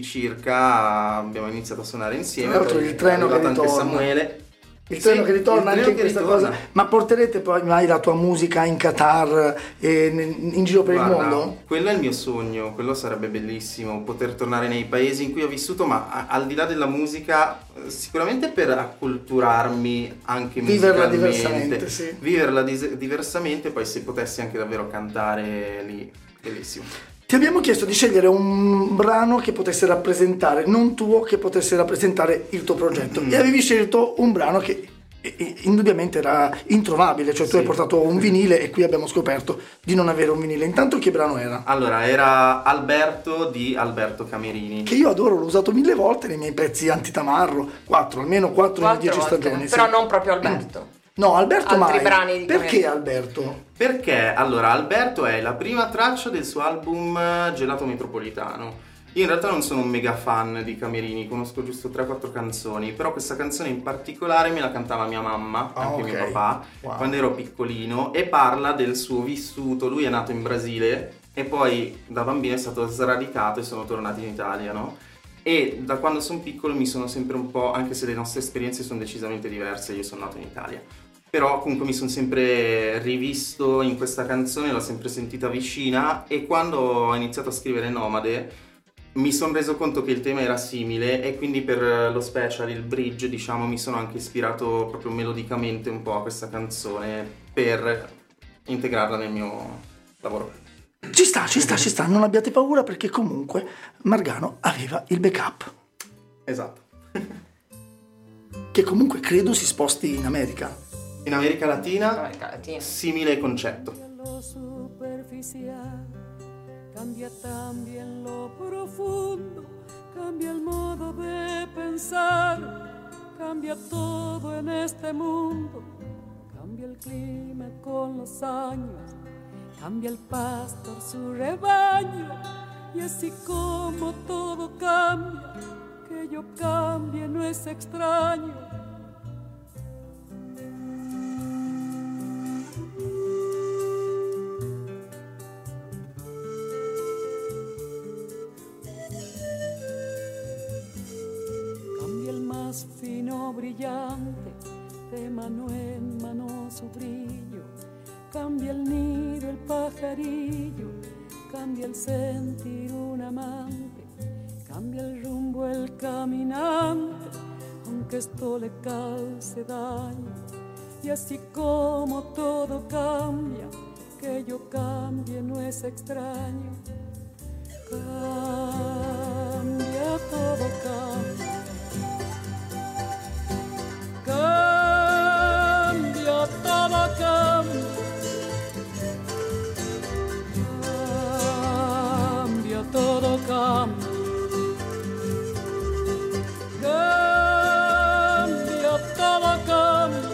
circa abbiamo iniziato a suonare insieme. Tra l'altro poi il treno è arrivato che anche ritorna. Samuele. Il treno Sì, che ritorna il anche treno in che questa ritorna. cosa. Ma porterete poi mai la tua musica in Qatar e in, in giro per Guarda, il mondo? quello è il mio sogno, quello sarebbe bellissimo, poter tornare nei paesi in cui ho vissuto, ma a- al di là della musica, eh, sicuramente per acculturarmi anche Viverla musicalmente, diversamente, sì. viverla dis- diversamente, poi se potessi anche davvero cantare lì, bellissimo. Ti abbiamo chiesto di scegliere un brano che potesse rappresentare, non tuo, che potesse rappresentare il tuo progetto. Mm. E avevi scelto un brano che eh, eh, indubbiamente era introvabile, cioè tu Sì. hai portato un vinile e qui abbiamo scoperto di non avere un vinile. Intanto che brano era? Allora, era Alberto di Alberto Camerini. Che io adoro, l'ho usato mille volte nei miei pezzi antitamarro, quattro, almeno quattro nelle Quattro dieci volte, stagioni. però sì. non proprio Alberto. No, Alberto Altri mai. brani di Perché Camerini. Alberto? Perché, allora, Alberto è la prima traccia del suo album eh, Gelato Metropolitano. Io in realtà non sono un mega fan di Camerini, conosco giusto tre quattro canzoni, però questa canzone in particolare me la cantava mia mamma, Ah, anche ok. mio papà, Wow. quando ero piccolino, e parla del suo vissuto. Lui è nato in Brasile e poi da bambino è stato sradicato e sono tornato in Italia, no? E da quando sono piccolo mi sono sempre un po', anche se le nostre esperienze sono decisamente diverse, io sono nato in Italia, però comunque mi sono sempre rivisto in questa canzone, l'ho sempre sentita vicina, e quando ho iniziato a scrivere Nomade mi sono reso conto che il tema era simile, e quindi per lo special, il bridge, diciamo, mi sono anche ispirato proprio melodicamente un po' a questa canzone per integrarla nel mio lavoro. Ci sta, ci sta, ci sta, non abbiate paura, perché comunque Margano aveva il backup. Esatto. Che comunque credo si sposti in America. In America Latina, America Latina. simile concetto. Lo superficial cambia también lo profundo, cambia el modo de pensar, cambia todo en este mundo, cambia el clima con los años, cambia el pastor su rebaño, y así como todo cambia, que yo cambie no es extraño. Fino brillante, de mano en mano su brillo, cambia el nido el pajarillo, cambia el sentir un amante, cambia el rumbo el caminante, aunque esto le cause daño, y así como todo cambia, que yo cambie no es extraño. Cambia, todo cambia. Cambia, todo cambia. Cambia, todo cambia. Cambia, todo cambia.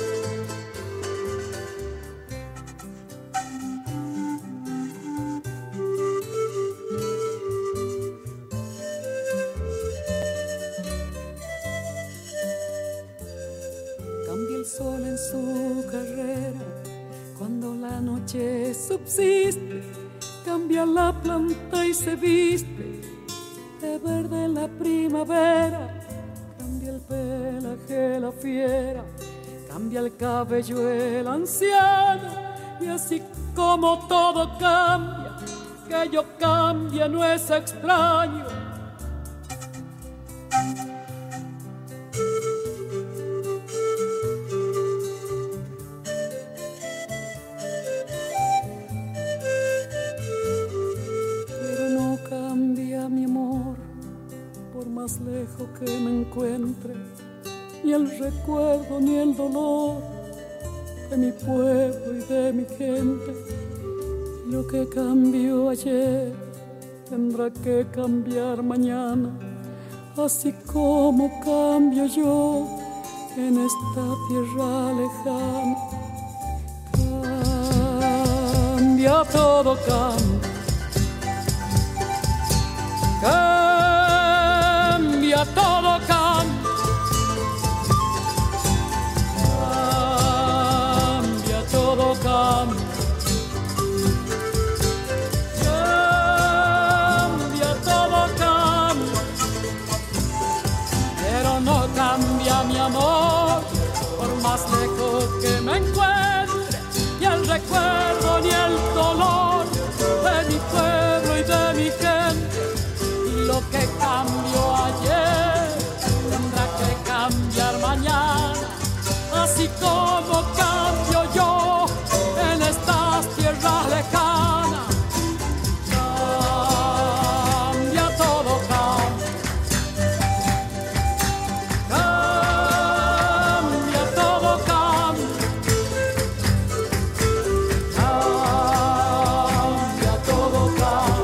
El sol en su carrera, cuando la noche subsiste, cambia la planta y se viste de verde la primavera, cambia el pelaje la fiera, cambia el cabello el anciano, y así como todo cambia, que yo cambie no es extraño. Más lejos que me encuentre, ni el recuerdo ni el dolor de mi pueblo y de mi gente. Lo que cambió ayer tendrá que cambiar mañana, así como cambio yo en esta tierra lejana. Cambia, todo cambia. Cambia, todo cambia. Cambia, todo cambia. Cambia, todo cambia. Pero no cambia mi amor, por más lejos que me encuentre, ni el recuerdo ni el dolor de mi pueblo y de mi gente. Lo que cambió ayer tendrá que cambiar mañana, así como cambio yo en estas tierras lejanas. Cambia, todo cambia. Cambia, todo cambia. Cambia, todo cambia.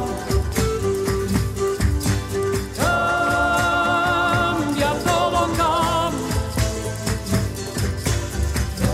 Cambia, todo cambia.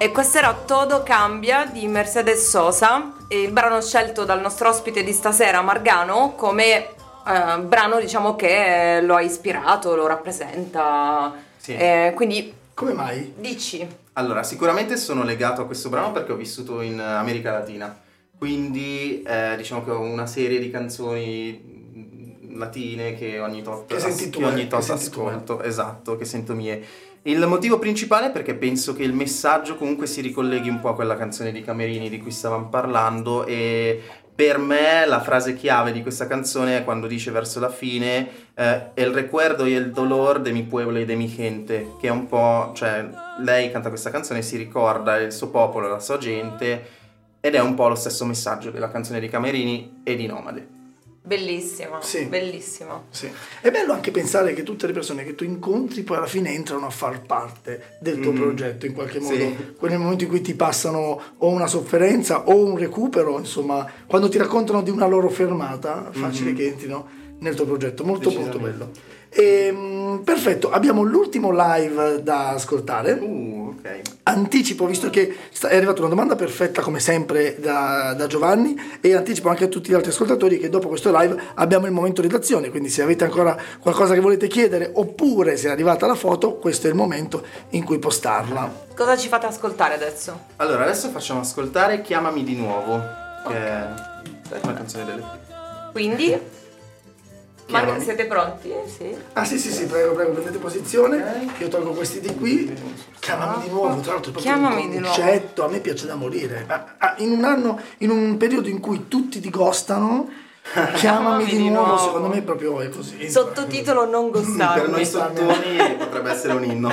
E questa era Todo Cambia di Mercedes Sosa, e il brano scelto dal nostro ospite di stasera, Margano, come eh, brano, diciamo, che lo ha ispirato, lo rappresenta. Sì. Eh, quindi come mai? Dici. Allora, sicuramente sono legato a questo brano perché ho vissuto in America Latina, quindi eh, diciamo che ho una serie di canzoni latine che ogni tot, Che senti tu, che ogni eh, tot che senti tu, ascolto, esatto, che sento mie. Il motivo principale è perché penso che il messaggio comunque si ricolleghi un po' a quella canzone di Camerini di cui stavamo parlando, e per me la frase chiave di questa canzone è quando dice verso la fine eh, el recuerdo y el dolor de mi pueblo y de mi gente, che è un po', cioè lei canta questa canzone e si ricorda il suo popolo, la sua gente, ed è un po' lo stesso messaggio della canzone di Camerini e di Nomade. Bellissima, Sì. bellissima. Sì. È bello anche pensare che tutte le persone che tu incontri poi alla fine entrano a far parte del tuo Mm. progetto in qualche modo. Sì. Quel momento in cui ti passano o una sofferenza o un recupero, insomma, quando ti raccontano di una loro fermata, facile Mhm. che entrino nel tuo progetto. Molto molto Decisamente. bello. Ehm, perfetto, abbiamo l'ultimo live da ascoltare. Uh, ok. Anticipo, visto che sta- è arrivata una domanda perfetta come sempre da, da Giovanni, e anticipo anche a tutti gli altri ascoltatori che dopo questo live abbiamo il momento redazione, quindi se avete ancora qualcosa che volete chiedere oppure se è arrivata la foto, questo è il momento in cui postarla. Cosa ci fate ascoltare adesso? Allora, adesso facciamo ascoltare Chiamami di nuovo, che è una canzone delle... Quindi, Mar- Chiamami. siete pronti? Sì. Ah sì sì sì, prego prego, prendete posizione, io tolgo questi di qui. Chiamami di nuovo, tra l'altro è proprio Chiamami un di nuovo. concetto, a me piace da morire. Ah, ah, in un anno, in un periodo in cui tutti ti gostano, chiamami di, nuovo, secondo me proprio è così. Sottotitolo non gostarmi. Per noi sottoni potrebbe essere un inno.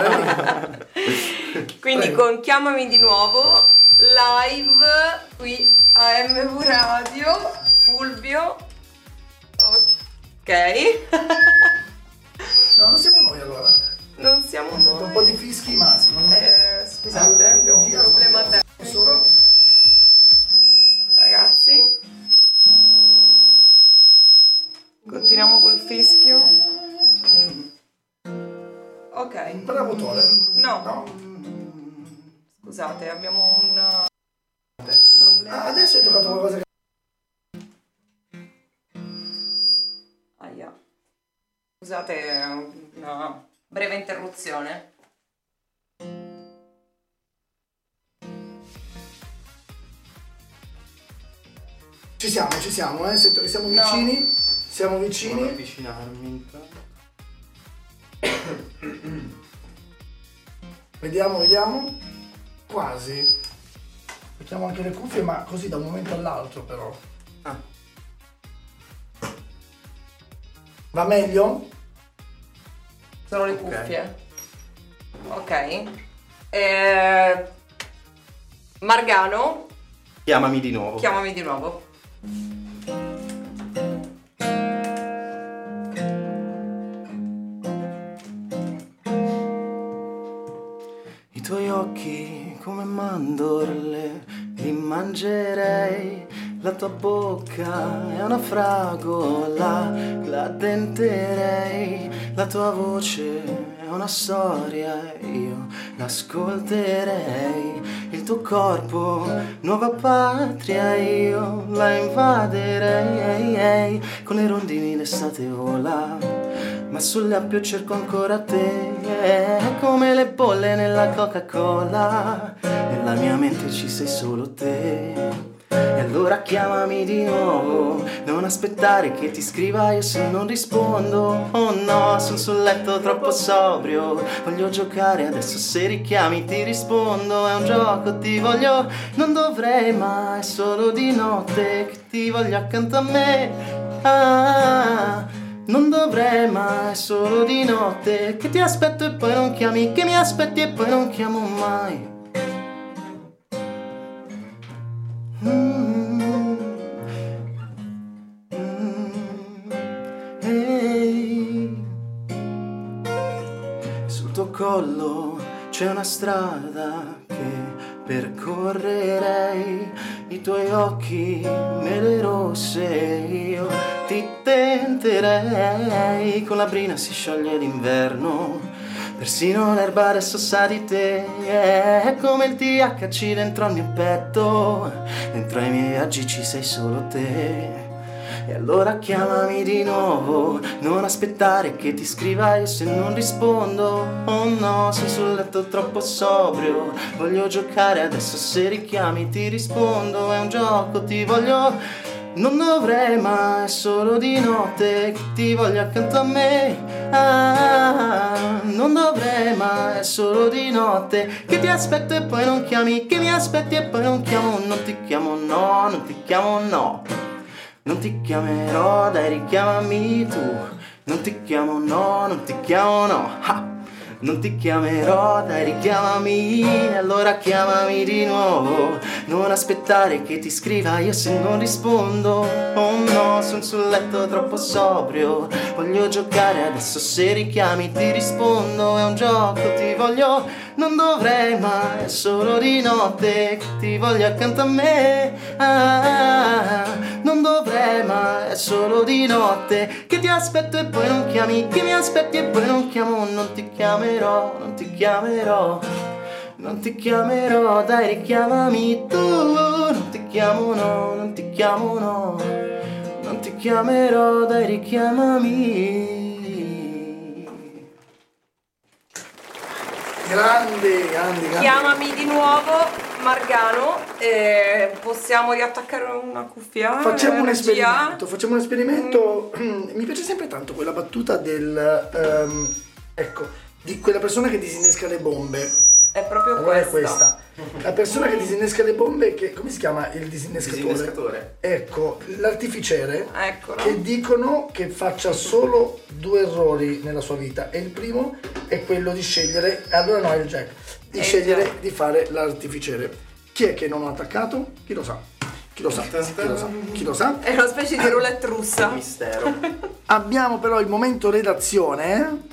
Quindi Prego. con Chiamami di nuovo, live qui a M V Radio, Fulvio. Ok. No, non siamo noi allora. Non siamo Sento un noi. po' di fischi, ma secondo me... Eh, scusate, abbiamo un problema tecnico. Ragazzi. Continuiamo col fischio. Ok. Bravo Tore. No. No. Scusate, abbiamo un problema. Ah, adesso hai toccato qualcosa che... Aia. Scusate, una breve interruzione. Ci siamo, ci siamo, eh. Sento che siamo No. vicini. Siamo Devo vicini. avvicinarmi intanto. Vediamo, vediamo. Quasi. Mettiamo anche le cuffie, ma così da un momento all'altro però. Ah. Va meglio? Sono le Ok. cuffie. Ok. Eh, Margano, Chiamami di nuovo. chiamami di nuovo. I tuoi occhi come mandorle li mangerei, la tua bocca è una fragola, la tenterei, la tua voce è una storia, io l'ascolterei, il tuo corpo nuova patria, io la invaderei, con le rondini l'estate vola, ma sulle appio cerco ancora te, come le bolle nella Coca-Cola, nella mia mente ci sei solo te. E allora chiamami di nuovo, non aspettare che ti scriva io se non rispondo. Oh no, sono sul letto troppo sobrio, voglio giocare adesso, se richiami ti rispondo. È un gioco, ti voglio, non dovrei mai, solo di notte che ti voglio accanto a me. Ah, non dovrei mai, solo di notte che ti aspetto e poi non chiami, che mi aspetti e poi non chiamo mai. Mm. Mm. Ehi. Sul tuo collo c'è una strada che percorrerei, i tuoi occhi nere rosse, io ti tenterei, con la brina si scioglie l'inverno, Persino l'erba adesso sa di te, è come il T H C dentro al mio petto, dentro ai miei viaggi ci sei solo te. E allora chiamami di nuovo, non aspettare che ti scriva io se non rispondo. Oh no, sono sul letto troppo sobrio, voglio giocare adesso, se richiami ti rispondo. È un gioco, ti voglio... Non dovrei, ma è solo di notte che ti voglio accanto a me. Ah, non dovrei, ma è solo di notte che ti aspetto e poi non chiami, che mi aspetti e poi non chiamo. Non ti chiamo no, non ti chiamo no, non ti chiamerò, dai richiamami tu. Non ti chiamo no, non ti chiamo no, ha. Non ti chiamerò, dai richiamami, allora chiamami di nuovo. Non aspettare che ti scriva io se non rispondo. Oh no, sono sul letto troppo sobrio, voglio giocare adesso, se richiami ti rispondo. È un gioco, ti voglio, non dovrei, ma è solo di notte che ti voglio accanto a me. Ah, non dovrei, ma è solo di notte che ti aspetto e poi non chiami, che mi aspetti e poi non chiamo. Non ti chiamerò, non ti chiamerò, non ti chiamerò, dai richiamami tu. Non ti chiamo no, non ti chiamo no, non ti chiamerò, dai richiamami. Grande, grande, grande. Chiamami di nuovo, Margano, e possiamo riattaccare una cuffia? Facciamo un regia? esperimento, facciamo un esperimento. Mm. Mi piace sempre tanto quella battuta del um, ecco, di quella persona che disinnesca le bombe. È proprio allora questa. È questa. La persona che disinnesca le bombe, che come si chiama il disinnescatore? Disinnescatore. Ecco, l'artificiere. Eccola. Che dicono che faccia solo due errori nella sua vita, e il primo è quello di scegliere, allora no, è il Jack, di È scegliere Jack. di fare l'artificiere. Chi è che non ha attaccato? Chi lo sa? Chi lo sa? Chi lo sa? Chi lo sa? È una specie di roulette russa. Mistero. Abbiamo però il momento redazione.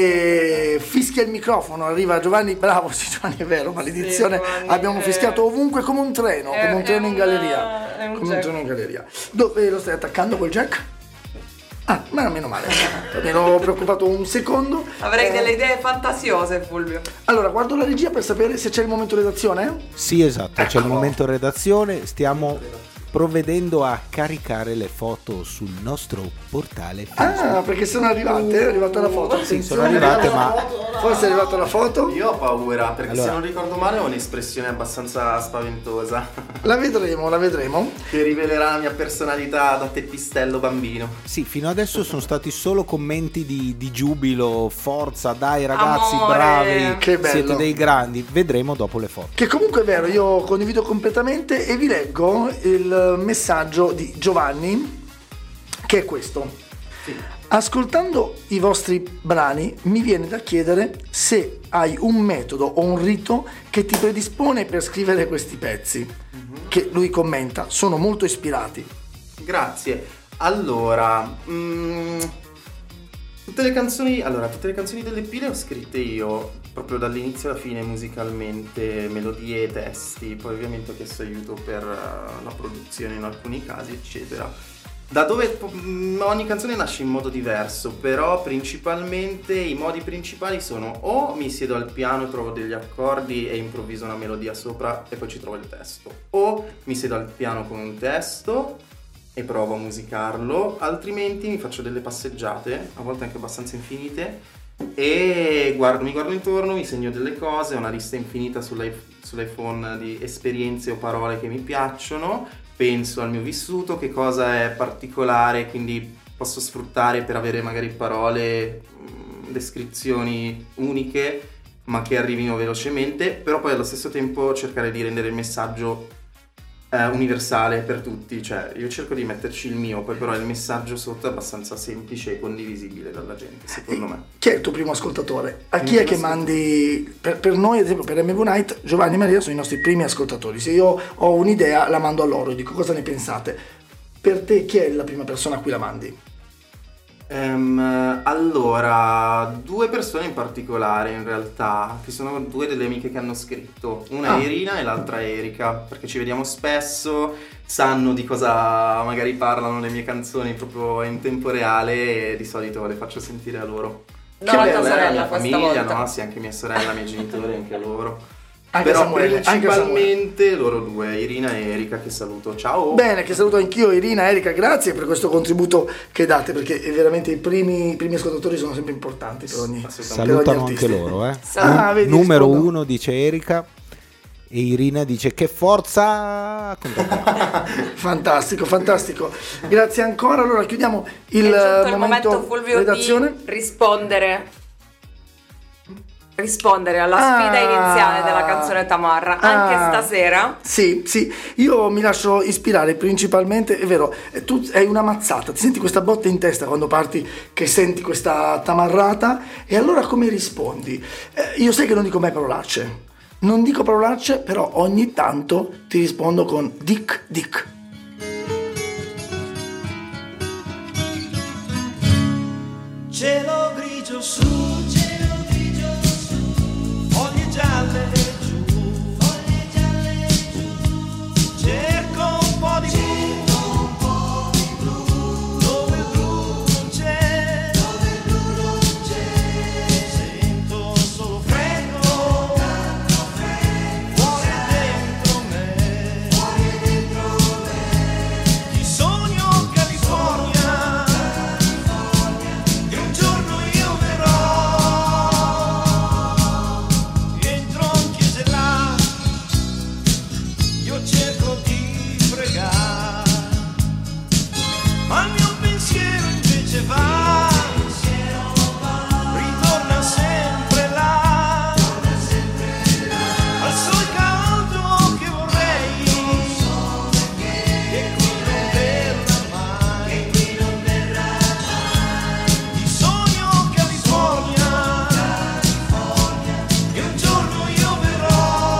E fischia il microfono, arriva Giovanni, bravo, sì Giovanni, è vero, maledizione, Sì, Giovanni, abbiamo eh, fischiato ovunque come un treno, è- come un è treno in un- galleria, è un come un jack. treno in galleria. Dove lo stai attaccando quel jack? Ah, ma meno male, mi ero preoccupato un secondo. Avrei Eh, delle idee fantasiose, Fulvio. Allora, guardo la regia per sapere se c'è il momento redazione. Sì, esatto, c'è il Eccolo. momento redazione, stiamo provvedendo a caricare le foto sul nostro portale Facebook. Ah, perché sono arrivate, è arrivata la foto. Sì, sono Attenzione, arrivate, arrivata ma- la foto. Forse è arrivata la foto. Io ho paura perché Allora. se non ricordo male ho un'espressione abbastanza spaventosa La vedremo, la vedremo. che rivelerà la mia personalità da teppistello bambino. Sì, fino adesso sono stati solo commenti di, di giubilo, forza, dai ragazzi, Amore. bravi, Che bello. siete dei grandi. Vedremo dopo le foto. Che comunque è vero, io condivido completamente e vi leggo il messaggio di Giovanni, che è questo. Ascoltando i vostri brani mi viene da chiedere se hai un metodo o un rito che ti predispone per scrivere questi pezzi. Che lui commenta, sono molto ispirati. Grazie. Allora, mm, tutte le canzoni, allora, tutte le canzoni dell'E P le ho scritte io, proprio dall'inizio alla fine musicalmente, melodie e testi, poi ovviamente ho chiesto aiuto per eh, la produzione in alcuni casi, eccetera. Da dove mm, ogni canzone nasce in modo diverso, però principalmente i modi principali sono o mi siedo al piano, trovo degli accordi e improvviso una melodia sopra e poi ci trovo il testo, o mi siedo al piano con un testo e provo a musicarlo, altrimenti mi faccio delle passeggiate, a volte anche abbastanza infinite, e guardo, mi guardo intorno, mi segno delle cose, ho una lista infinita sull'i- sull'iPhone di esperienze o parole che mi piacciono, penso al mio vissuto, che cosa è particolare, quindi posso sfruttare per avere magari parole, mh, descrizioni uniche, ma che arrivino velocemente, però poi allo stesso tempo cercare di rendere il messaggio eh, universale per tutti, cioè io cerco di metterci il mio, poi però il messaggio sotto è abbastanza semplice e condivisibile dalla gente, secondo me. Chi è il tuo primo ascoltatore? A Il chi è primo che mandi? Per, per noi, ad esempio, per M V Night, Giovanni e Maria sono i nostri primi ascoltatori. Se io ho un'idea, la mando a loro e dico cosa ne pensate. Per te, chi è la prima persona a cui la mandi? Ehm, allora, due persone in particolare in realtà, che sono due delle amiche che hanno scritto, una Ah. è Irina e l'altra è Erika, perché ci vediamo spesso, sanno di cosa magari parlano le mie canzoni proprio in tempo reale e di solito le faccio sentire a loro. No, la tua bella, sorella la questa famiglia, volta. no? Sì, anche mia sorella, i miei genitori, anche loro. Anche Però Samuele, anche principalmente loro due, Irina e Erika, che saluto. Ciao. Bene, che saluto anch'io, Irina, Erika, grazie per questo contributo che date, perché veramente i primi, i primi ascoltatori sono sempre importanti per ogni, per Salutano ogni anche artista. loro, eh. Ah, vedi, Numero rispondo. uno dice Erika e Irina dice che forza. Fantastico, fantastico. Grazie ancora. Allora chiudiamo il, È giunto eh, il momento, Fulvio, redazione. di rispondere rispondere alla Ah. sfida iniziale della canzone Tamarra. Anche Ah. stasera Sì, sì, io mi lascio ispirare principalmente, è vero, eh, tu hai una mazzata, ti senti questa botta in testa quando parti, che senti questa tamarrata, e allora come rispondi? Eh, io sai che non dico mai parolacce, non dico parolacce, però ogni tanto ti rispondo con dic dic. Cielo grigio su, cielo grigio su, foglie gialle giù, foglie gialle giù. Cerco un po' di blu, un po' di blu, dove il blu non c'è, dove il blu non c'è. Sento solo freddo, tanto freddo, fuori dentro me, fuori dentro me. Ti sogno California, e un giorno io verrò, entro in chiesa là, io cerco di pregare, ma il mio pensiero invece va, ritorna sempre là, al sole caldo che vorrei, e qui non verrà mai, ti sogno California, e un giorno io verrò.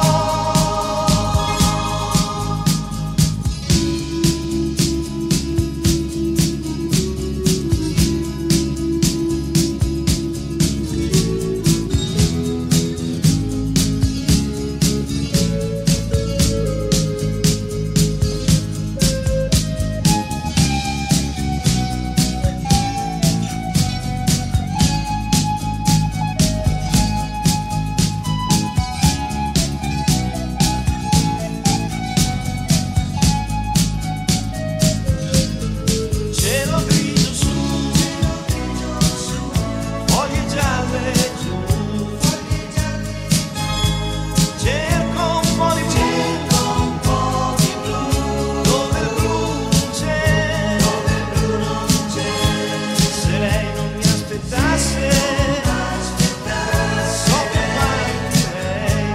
Cielo grigio su, foglie gialle giù, cerco un po' di blu, dove il blu non c'è, se lei non mi aspettasse, so che partirei,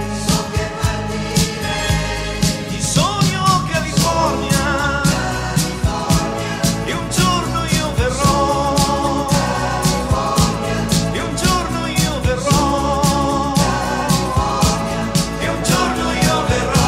ti sogno California, e un giorno io verrò, e un giorno io verrò, e un giorno io verrò.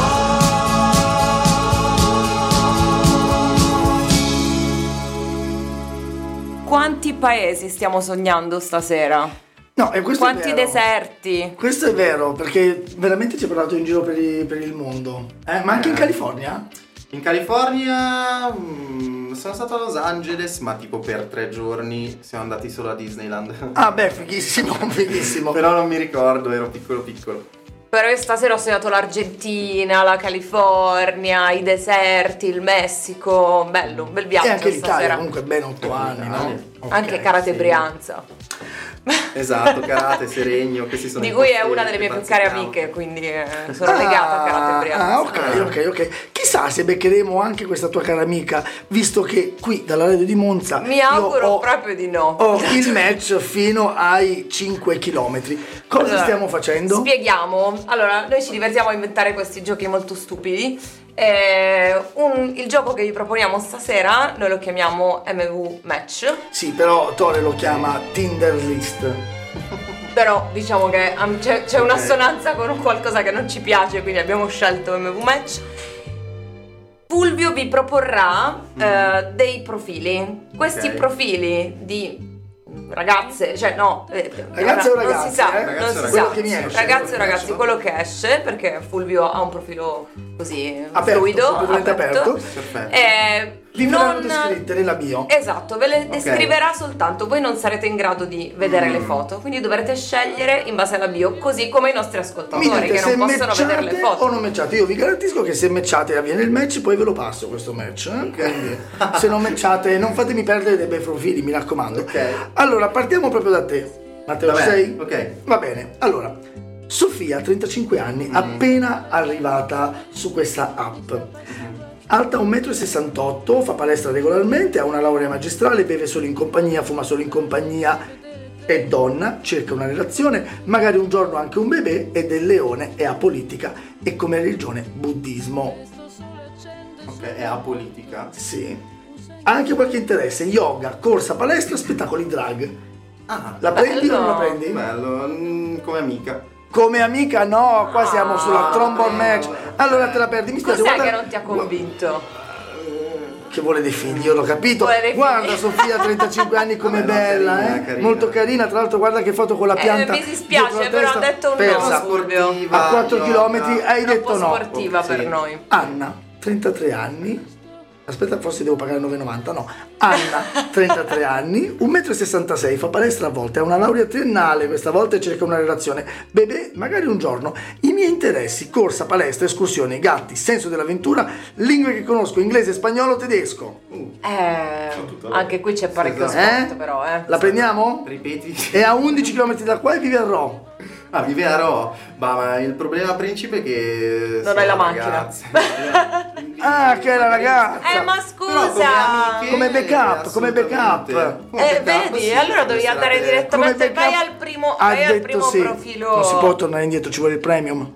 quanti paesi stiamo sognando stasera? No, e questo Quanti è vero. deserti? Questo è vero, perché veramente ci hai parlato in giro per, i- per il mondo. Eh, ma anche in Eh. California? In California mm, sono stato a Los Angeles, ma tipo per tre giorni siamo andati solo a Disneyland. Ah beh, fighissimo, fighissimo. Però non mi ricordo, ero piccolo piccolo. Però io stasera ho sognato l'Argentina, la California, i deserti, il Messico. Bello, un bel viaggio E anche l'Italia, stasera. comunque ben otto anni, no? Anche Ok, Karate sì. Brianza, Esatto, Karate, Seregno, questi sono di i cui è posti una delle mie che più care bazzichiamo. amiche, quindi eh, sono legata a Karate Brianza. Ah, ok, ok, ok. Chissà se beccheremo anche questa tua cara amica, visto che qui dalla radio di Monza Mi io auguro ho, proprio di no. ho il match fino ai cinque chilometri. Cosa Allora, stiamo facendo? Spieghiamo. Allora, noi ci divertiamo a inventare questi giochi molto stupidi. Eh, un- il gioco che vi proponiamo stasera noi lo chiamiamo M V Match. Sì, però Tore lo chiama Tinder List. Però diciamo che um, c'è, c'è Ok. un'assonanza con qualcosa che non ci piace, quindi abbiamo scelto M V Match. Fulvio vi proporrà eh, dei profili. Questi Ok. profili di ragazze, cioè no, eh, Ragazze o non ragazzi, si sa, eh? non Ragazze o si ragazzi. sa. Quello che mi esce, Ragazze quello o che ragazzi, esce. quello che esce, perché Fulvio ha un profilo così Aperto, fluido, completamente aperto. Perfetto. Eh, Vi non- verranno descritte nella bio. Esatto, ve le Ok. descriverà soltanto, voi non sarete in grado di vedere Mm. le foto, quindi dovrete scegliere in base alla bio, così come i nostri Mi ascoltatori dite che se non possono vedere le matchate foto. o non matchate. Io vi garantisco che se matchate avviene il match, poi ve lo passo questo match. eh? Quindi, se non matchate, non fatemi perdere dei bei profili, mi raccomando. Ok. Allora, partiamo proprio da te. Matteo, Va ci bene, sei? ok. Va bene. Allora, Sofia, trentacinque anni, Mm. appena arrivata su questa app. Alta un metro e sessantotto, fa palestra regolarmente, ha una laurea magistrale, beve solo in compagnia, fuma solo in compagnia, è donna, cerca una relazione, magari un giorno anche un bebè, è del leone, è apolitica e come religione buddismo. Ok, è apolitica. Sì. Ha anche qualche interesse, yoga, corsa, palestra, spettacoli drag. Ah, La prendi o non la bello. prendi? bello, mm, come amica. Come amica no, qua siamo sulla trombone match. Allora te la perdi, mi spiace. Cos'è guarda- che non ti ha convinto? Che vuole dei figli, io l'ho capito. Vuole dei figli. Guarda Sofia, trentacinque anni, come Vabbè, no, bella, carina, eh? carina. Molto carina, tra l'altro guarda che foto con la Eh, pianta. mi dispiace, dietro la però testa. ha detto un Persa. no, Fulvio. A quattro yoga. chilometri hai detto Troppo no. sportiva Sì. per noi. Anna, trentatré anni. Aspetta, forse devo pagare nove e novanta, no. Anna, trentatré anni, un metro e sessantasei, fa palestra a volte, ha una laurea triennale, questa volta cerca una relazione. Bebè, magari un giorno. I miei interessi, corsa, palestra, escursioni, gatti, senso dell'avventura, lingue che conosco, inglese, spagnolo, tedesco. Eh, anche qui c'è parecchio Sì, sport eh? però, eh. La prendiamo? Ripeti. È a undici chilometri da qua e vive a Rho. Ah, vive a Rho. Ma, ma il problema principe è che Non sono hai la macchina. ragazze. Ah, che è la ragazza. Eh, ma Però come scusa! amiche, Come backup, come assolutamente. backup. Come Eh, backup, vedi, sì, allora dovevi questa andare è- direttamente. Come Vai backup al primo, ha vai al detto primo sì. profilo. Non si può tornare indietro, ci vuole il premium.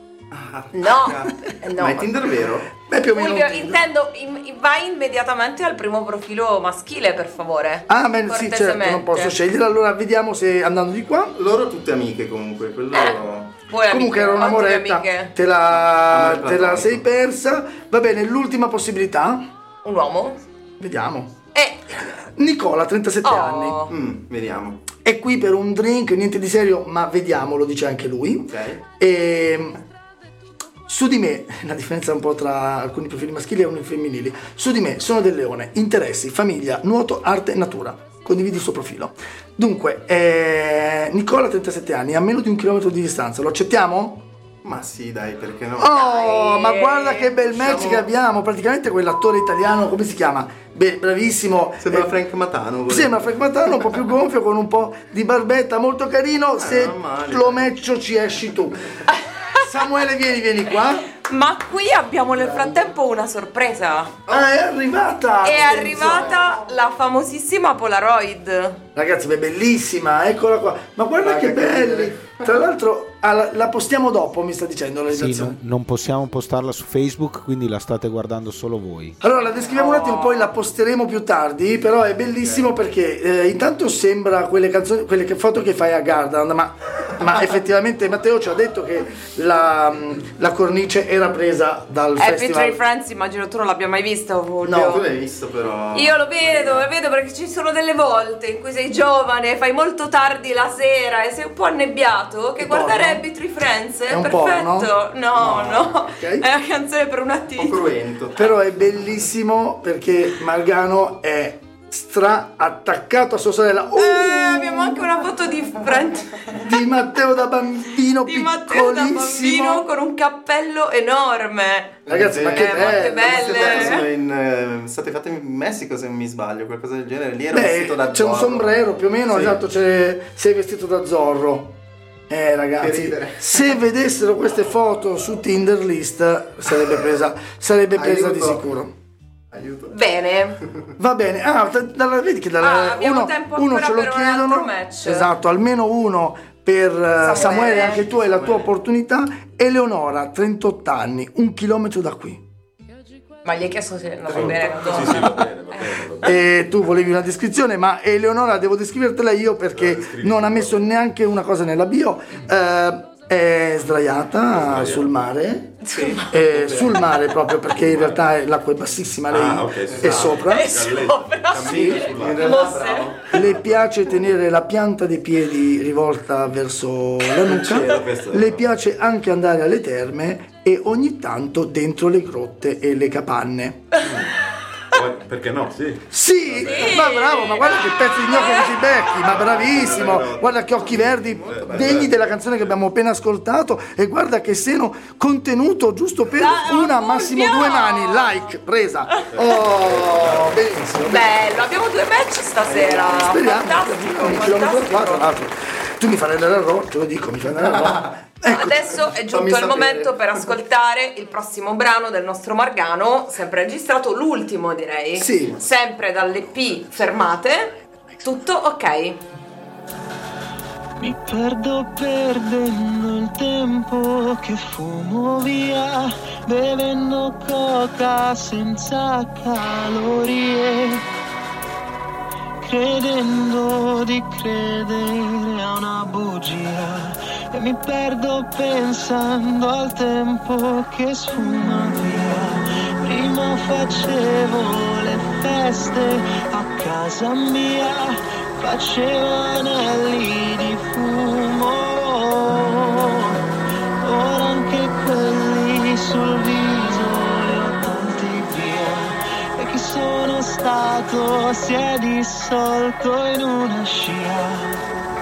No, eh, no. Ma è Tinder vero? Beh, più o meno. Fulvio, un Tinder. intendo, im- vai immediatamente al primo profilo maschile, per favore. Ah, beh, sì, certo, non posso scegliere. Allora vediamo se andando di qua. Loro tutte amiche comunque, quello... Poi Comunque amiche, era ottime un'amoretta, amiche. te la, Amore te la platonico. sei persa. Va bene, l'ultima possibilità. Un uomo? Vediamo. Eh, Nicola, trentasette Oh. anni. Mm, vediamo. È qui per un drink, niente di serio, ma vediamo, lo dice anche lui. Ok. E su di me, la differenza un po' tra alcuni profili maschili e uno femminili, su di me sono del leone, interessi, famiglia, nuoto, arte, natura. Condividi il suo profilo. Dunque, eh, Nicola, trentasette anni, a meno di un chilometro di distanza, lo accettiamo? Ma sì, dai, perché no? Oh, Dai. ma guarda che bel match Siamo- che abbiamo, praticamente quell'attore italiano, come si chiama? Beh, bravissimo. Sembra Eh, Frank Matano. volevo- Sembra Frank Matano, un po' più gonfio, con un po' di barbetta, molto carino. Se non male, lo dai. matcho ci esci tu. Samuele, vieni, vieni qua. ma qui abbiamo nel frattempo una sorpresa. Ah, è arrivata! È Attenzione. arrivata la famosissima Polaroid. Ragazzi, è bellissima, eccola qua. Ma guarda Guarda che che belli. ridere. Tra l'altro, ah, la, la postiamo dopo, mi sta dicendo la Sì, redazione. non, non possiamo postarla su Facebook, quindi la state guardando solo voi. Allora la descriviamo un attimo, poi la posteremo più tardi, però è bellissimo perché eh, intanto sembra quelle canzoni, quelle che- foto che fai a Gardaland, ma, ma effettivamente Matteo ci ha detto che la, la cornice era presa dal Happy festival. Tree Friends, immagino tu non l'abbia mai visto, Fulvio. No, Tu l'hai visto però... Io lo vedo, lo vedo perché ci sono delle volte in cui sei giovane, fai molto tardi la sera e sei un po' annebbiato, che È guardare porno? Happy Tree Friends è, È un perfetto. porno? No, no, Ok. è una canzone per un Un po' attimo. cruento. Però è bellissimo perché Margano è stra attaccato a sua sorella. Uh, Eh, abbiamo anche una foto di, Fran- di Matteo da bambino di Matteo da piccolissimo. bambino con un cappello enorme. Ragazzi, ma che Eh, ma che bello. belle. Sono in, eh, state fatte in Messico se non mi sbaglio, qualcosa del genere. Lì era Beh, vestito da c'è un Zorro. sombrero più o meno, Sì. esatto, c'è, sei vestito da Zorro. Eh Che ragazzi, ridere. se vedessero queste foto su Tinder List sarebbe presa, sarebbe presa di Aiuto. sicuro. Aiuto. Bene. Va bene, ah, da- dalla- vedi che dalla, Ah, abbiamo uno, tempo uno ancora ce lo per un chiedono. altro match. Esatto, almeno uno per eh, Samuele, Samuele. anche tu hai la tua opportunità. Eleonora, trentotto anni, un chilometro da qui. Ma gli hai chiesto se no, va bene, no. Sì, sì, va bene, va bene, va bene. E tu volevi una descrizione, ma Eleonora devo descrivertela io perché descrivi non ha tu. messo neanche una cosa nella bio. Eh, è sdraiata sul mare, eh, sul mare proprio perché in realtà l'acqua è bassissima, lei Ah, ok, sì, è sì. sopra. È sopra. Cammina sull'acqua. In realtà Mosse. bravo. Le piace tenere la pianta dei piedi rivolta verso la nuca, cielo, questo è le bravo. piace anche andare alle terme e ogni tanto dentro le grotte e le capanne. Perché no? Sì. Sì, sì, ma bravo, ma guarda che pezzo di gnocco che ti becchi, ma bravissimo, guarda che occhi verdi degni della canzone che abbiamo appena ascoltato e guarda che seno contenuto giusto per una, massimo due mani, like, presa. Oh, benissimo. Bello, abbiamo due match stasera. Speriamo. Fantastico, Un chilometro qua, tra fantastico. l'altro. Tu mi farai l'errore, te lo dico, mi farai l'errore. Ecco, Adesso è giunto fammi il sapere. momento per ascoltare il prossimo brano del nostro Margano, sempre registrato, l'ultimo direi. Sì. Sempre dall'E P Fermate. Tutto ok. Mi perdo perdendo il tempo che fumo via, bevendo coca senza calorie, credendo di credere a una bugia, e mi perdo pensando al tempo che sfuma via. Prima facevo le feste a casa mia, facevo anelli di fumo, ora anche quelli sul viso li ho tolti via, e chi sono stato si è dissolto in una scia.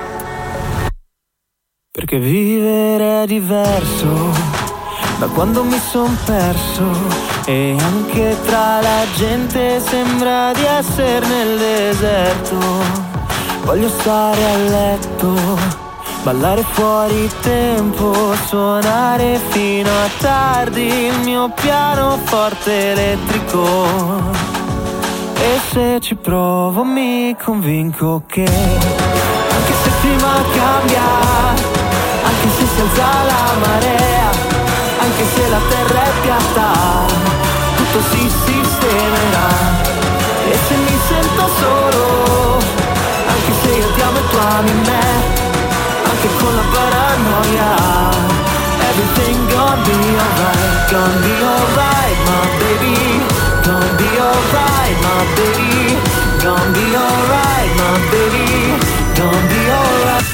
Perché vivere è diverso da quando mi son perso, e anche tra la gente sembra di essere nel deserto. Voglio stare a letto, ballare fuori tempo, suonare fino a tardi il mio pianoforte elettrico. E se ci provo mi convinco che anche se prima cambia, anche se si alza la marea, anche se la terra è piatta, tutto si sistemerà. E se mi sento solo, anche se io ti amo e tu ami me, anche con la paranoia, everything gonna be alright, gonna be alright, my baby, gonna be alright, my baby, gonna be alright, my baby, gonna be alright.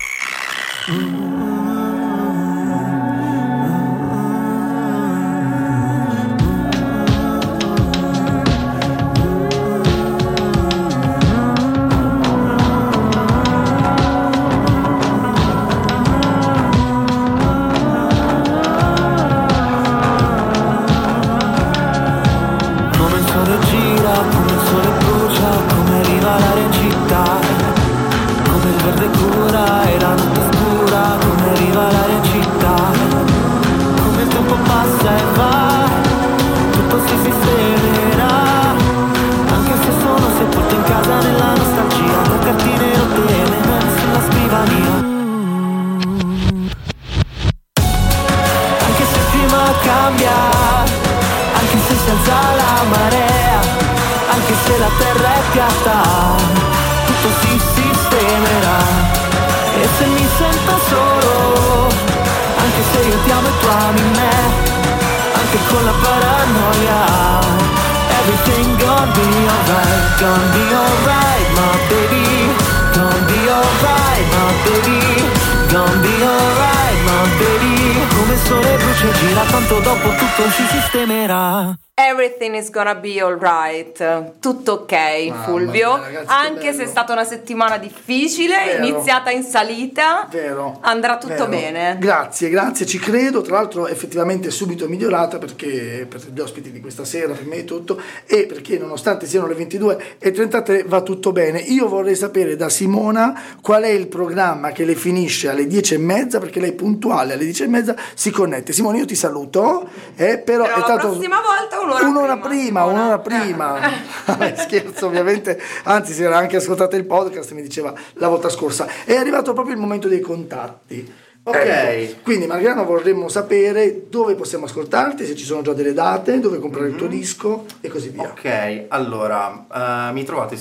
Everything is gonna be alright. Tutto ok, Mamma Fulvio. mia, ragazzi, che Anche se bello. è stata una settimana difficile, Vero. iniziata in salita, Vero. andrà tutto Vero. bene. Grazie, grazie, ci credo. Tra l'altro effettivamente è subito migliorata, perché per gli ospiti di questa sera, per me e tutto, e perché nonostante siano le ventidue e trentatré va tutto bene. Io vorrei sapere da Simona qual è il programma che le finisce alle dieci e mezza, perché lei puntuale alle dieci e mezza si connette. Simona, io ti saluto, eh, però, Però è la stato prossima volta un'ora, un'ora prima, prima, Simona. un'ora prima. Vabbè, scherzo, ovviamente, anzi si era anche ascoltato il podcast, mi diceva la volta scorsa. È arrivato proprio il momento dei contatti. Ok, Ok. quindi Margano vorremmo sapere dove possiamo ascoltarti, se ci sono già delle date, dove comprare il tuo disco e così via. Ok, allora eh, mi trovate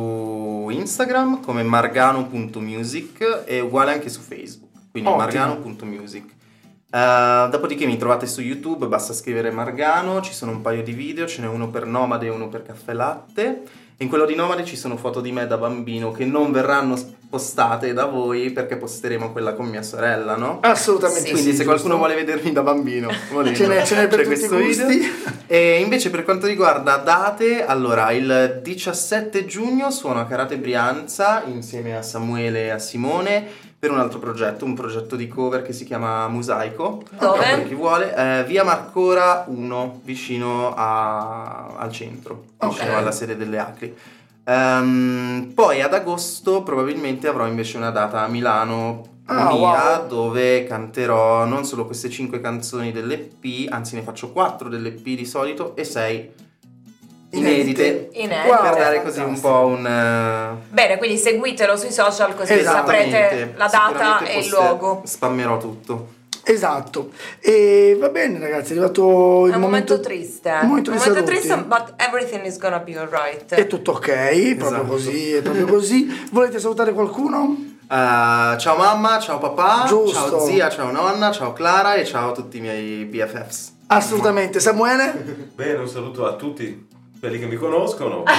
su Instagram come margano punto music e uguale anche su Facebook, quindi Ottimo. margano punto music. Uh, dopodiché mi trovate su YouTube, basta scrivere Margano, ci sono un paio di video, ce n'è uno per Nomade e uno per Caffè Latte. In quello di Nomade ci sono foto di me da bambino che non verranno postate da voi, perché posteremo quella con mia sorella, no? Assolutamente sì. Quindi sì, se giusto. qualcuno vuole vedermi da bambino, volendo, ce n'è, ce n'è per c'è tutti i questo gusti. video. E invece per quanto riguarda date, allora il diciassette giugno suono a Karate Brianza insieme a Samuele e a Simone per un altro progetto, un progetto di cover che si chiama Musaico. Dove? Per chi vuole, eh, via Marcora uno, vicino a, al centro, vicino Ok. alla sede delle Acri. Ehm, poi ad agosto probabilmente avrò invece una data a Milano Ah, mia, wow. dove canterò non solo queste cinque canzoni dell'E P, anzi ne faccio quattro dell'E P di solito e sei inedite, Inedite. Wow. per dare così un po' un... eh, Bene, quindi seguitelo sui social così Esattamente. saprete la data Sicuramente e il poster- luogo. Spammerò tutto. Esatto. E va bene ragazzi, è arrivato il È un momento, momento triste. un momento un di momento saluti. triste, but everything is gonna be alright. È tutto ok, proprio Esatto. così, è proprio così. Volete salutare qualcuno? Uh, ciao mamma, ciao papà, Giusto. ciao zia, ciao nonna, ciao Clara e ciao a tutti i miei B F Fs. Assolutamente. Samuele? Bene, un saluto a tutti quelli che mi conoscono. Ma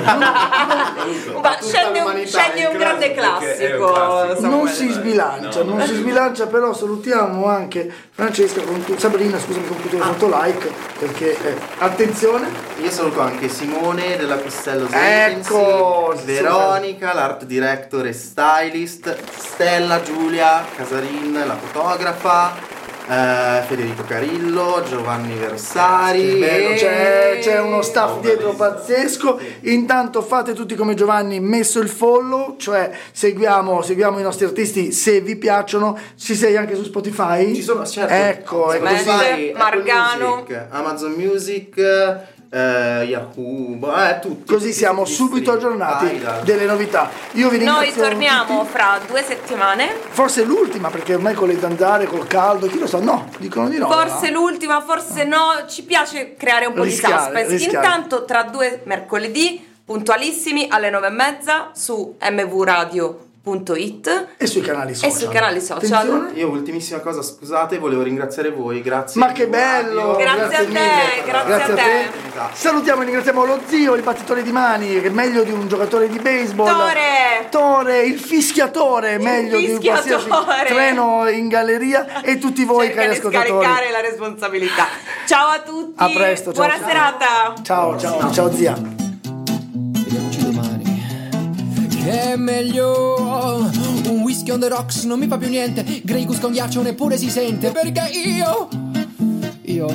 tutta scegli un, l'umanità scegli un in grande classe, perché è un classico. classico. Samuele. Non si sbilancia, No. non si sbilancia, però salutiamo anche Francesca con tu, Sabrina, scusami, con cui tu hai fatto like, perché eh, attenzione. Io saluto anche Simone della Costello Ecco, Agency, Veronica, l'art director e stylist, Stella, Giulia, Casarin, la fotografa, eh, Federico Carillo, Giovanni Versari. Che bello, e- c'è, c'è uno staff dietro pazzesco. Intanto fate tutti come Giovanni, messo il follow, cioè seguiamo, seguiamo i nostri artisti se vi piacciono. Ci sei anche su Spotify? Ci sono, certo. Ecco, ecco. Spotify. Spotify, Apple Margano. Music, Amazon Music, eh, Yahoo, boh, eh, tutti. Così tutti siamo gli subito stream, aggiornati Tidal. delle novità. Io vi Noi ringrazio torniamo tutti. fra due settimane. Forse l'ultima, perché ormai con le zanzare, col caldo, chi lo sa? No, dicono di no. Forse no? l'ultima, forse no. Ci piace creare un po' Rischiare, di suspense. rischiare. Intanto, tra due mercoledì, puntualissimi alle nove e mezza su m v radio punto it E sui canali social. e sui canali social. Attenzione. Io ultimissima cosa, scusate, volevo ringraziare voi, grazie. Ma che bello! Grazie a te, mille. grazie a te. Salutiamo e ringraziamo lo zio, il battitore di mani, che è meglio di un giocatore di baseball. Tore! Tore, il fischiatore, Il meglio di un fischiatore. qualsiasi treno in galleria. E tutti voi, Cerca cari di ascoltatori. scaricare la responsabilità. Ciao a tutti. A presto, ciao, Buona ciao. serata. Ciao, ciao, ciao zia. Vediamoci domani. Che è meglio un whisky on the rocks, non mi fa più niente. Grey Goose con ghiaccio neppure si sente. Perché io Io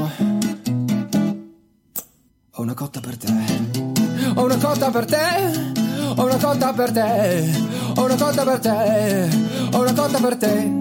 ho una cotta per te. Ho una cotta per te. Ho una cotta per te. Ho una cotta per te. Ho una cotta per te.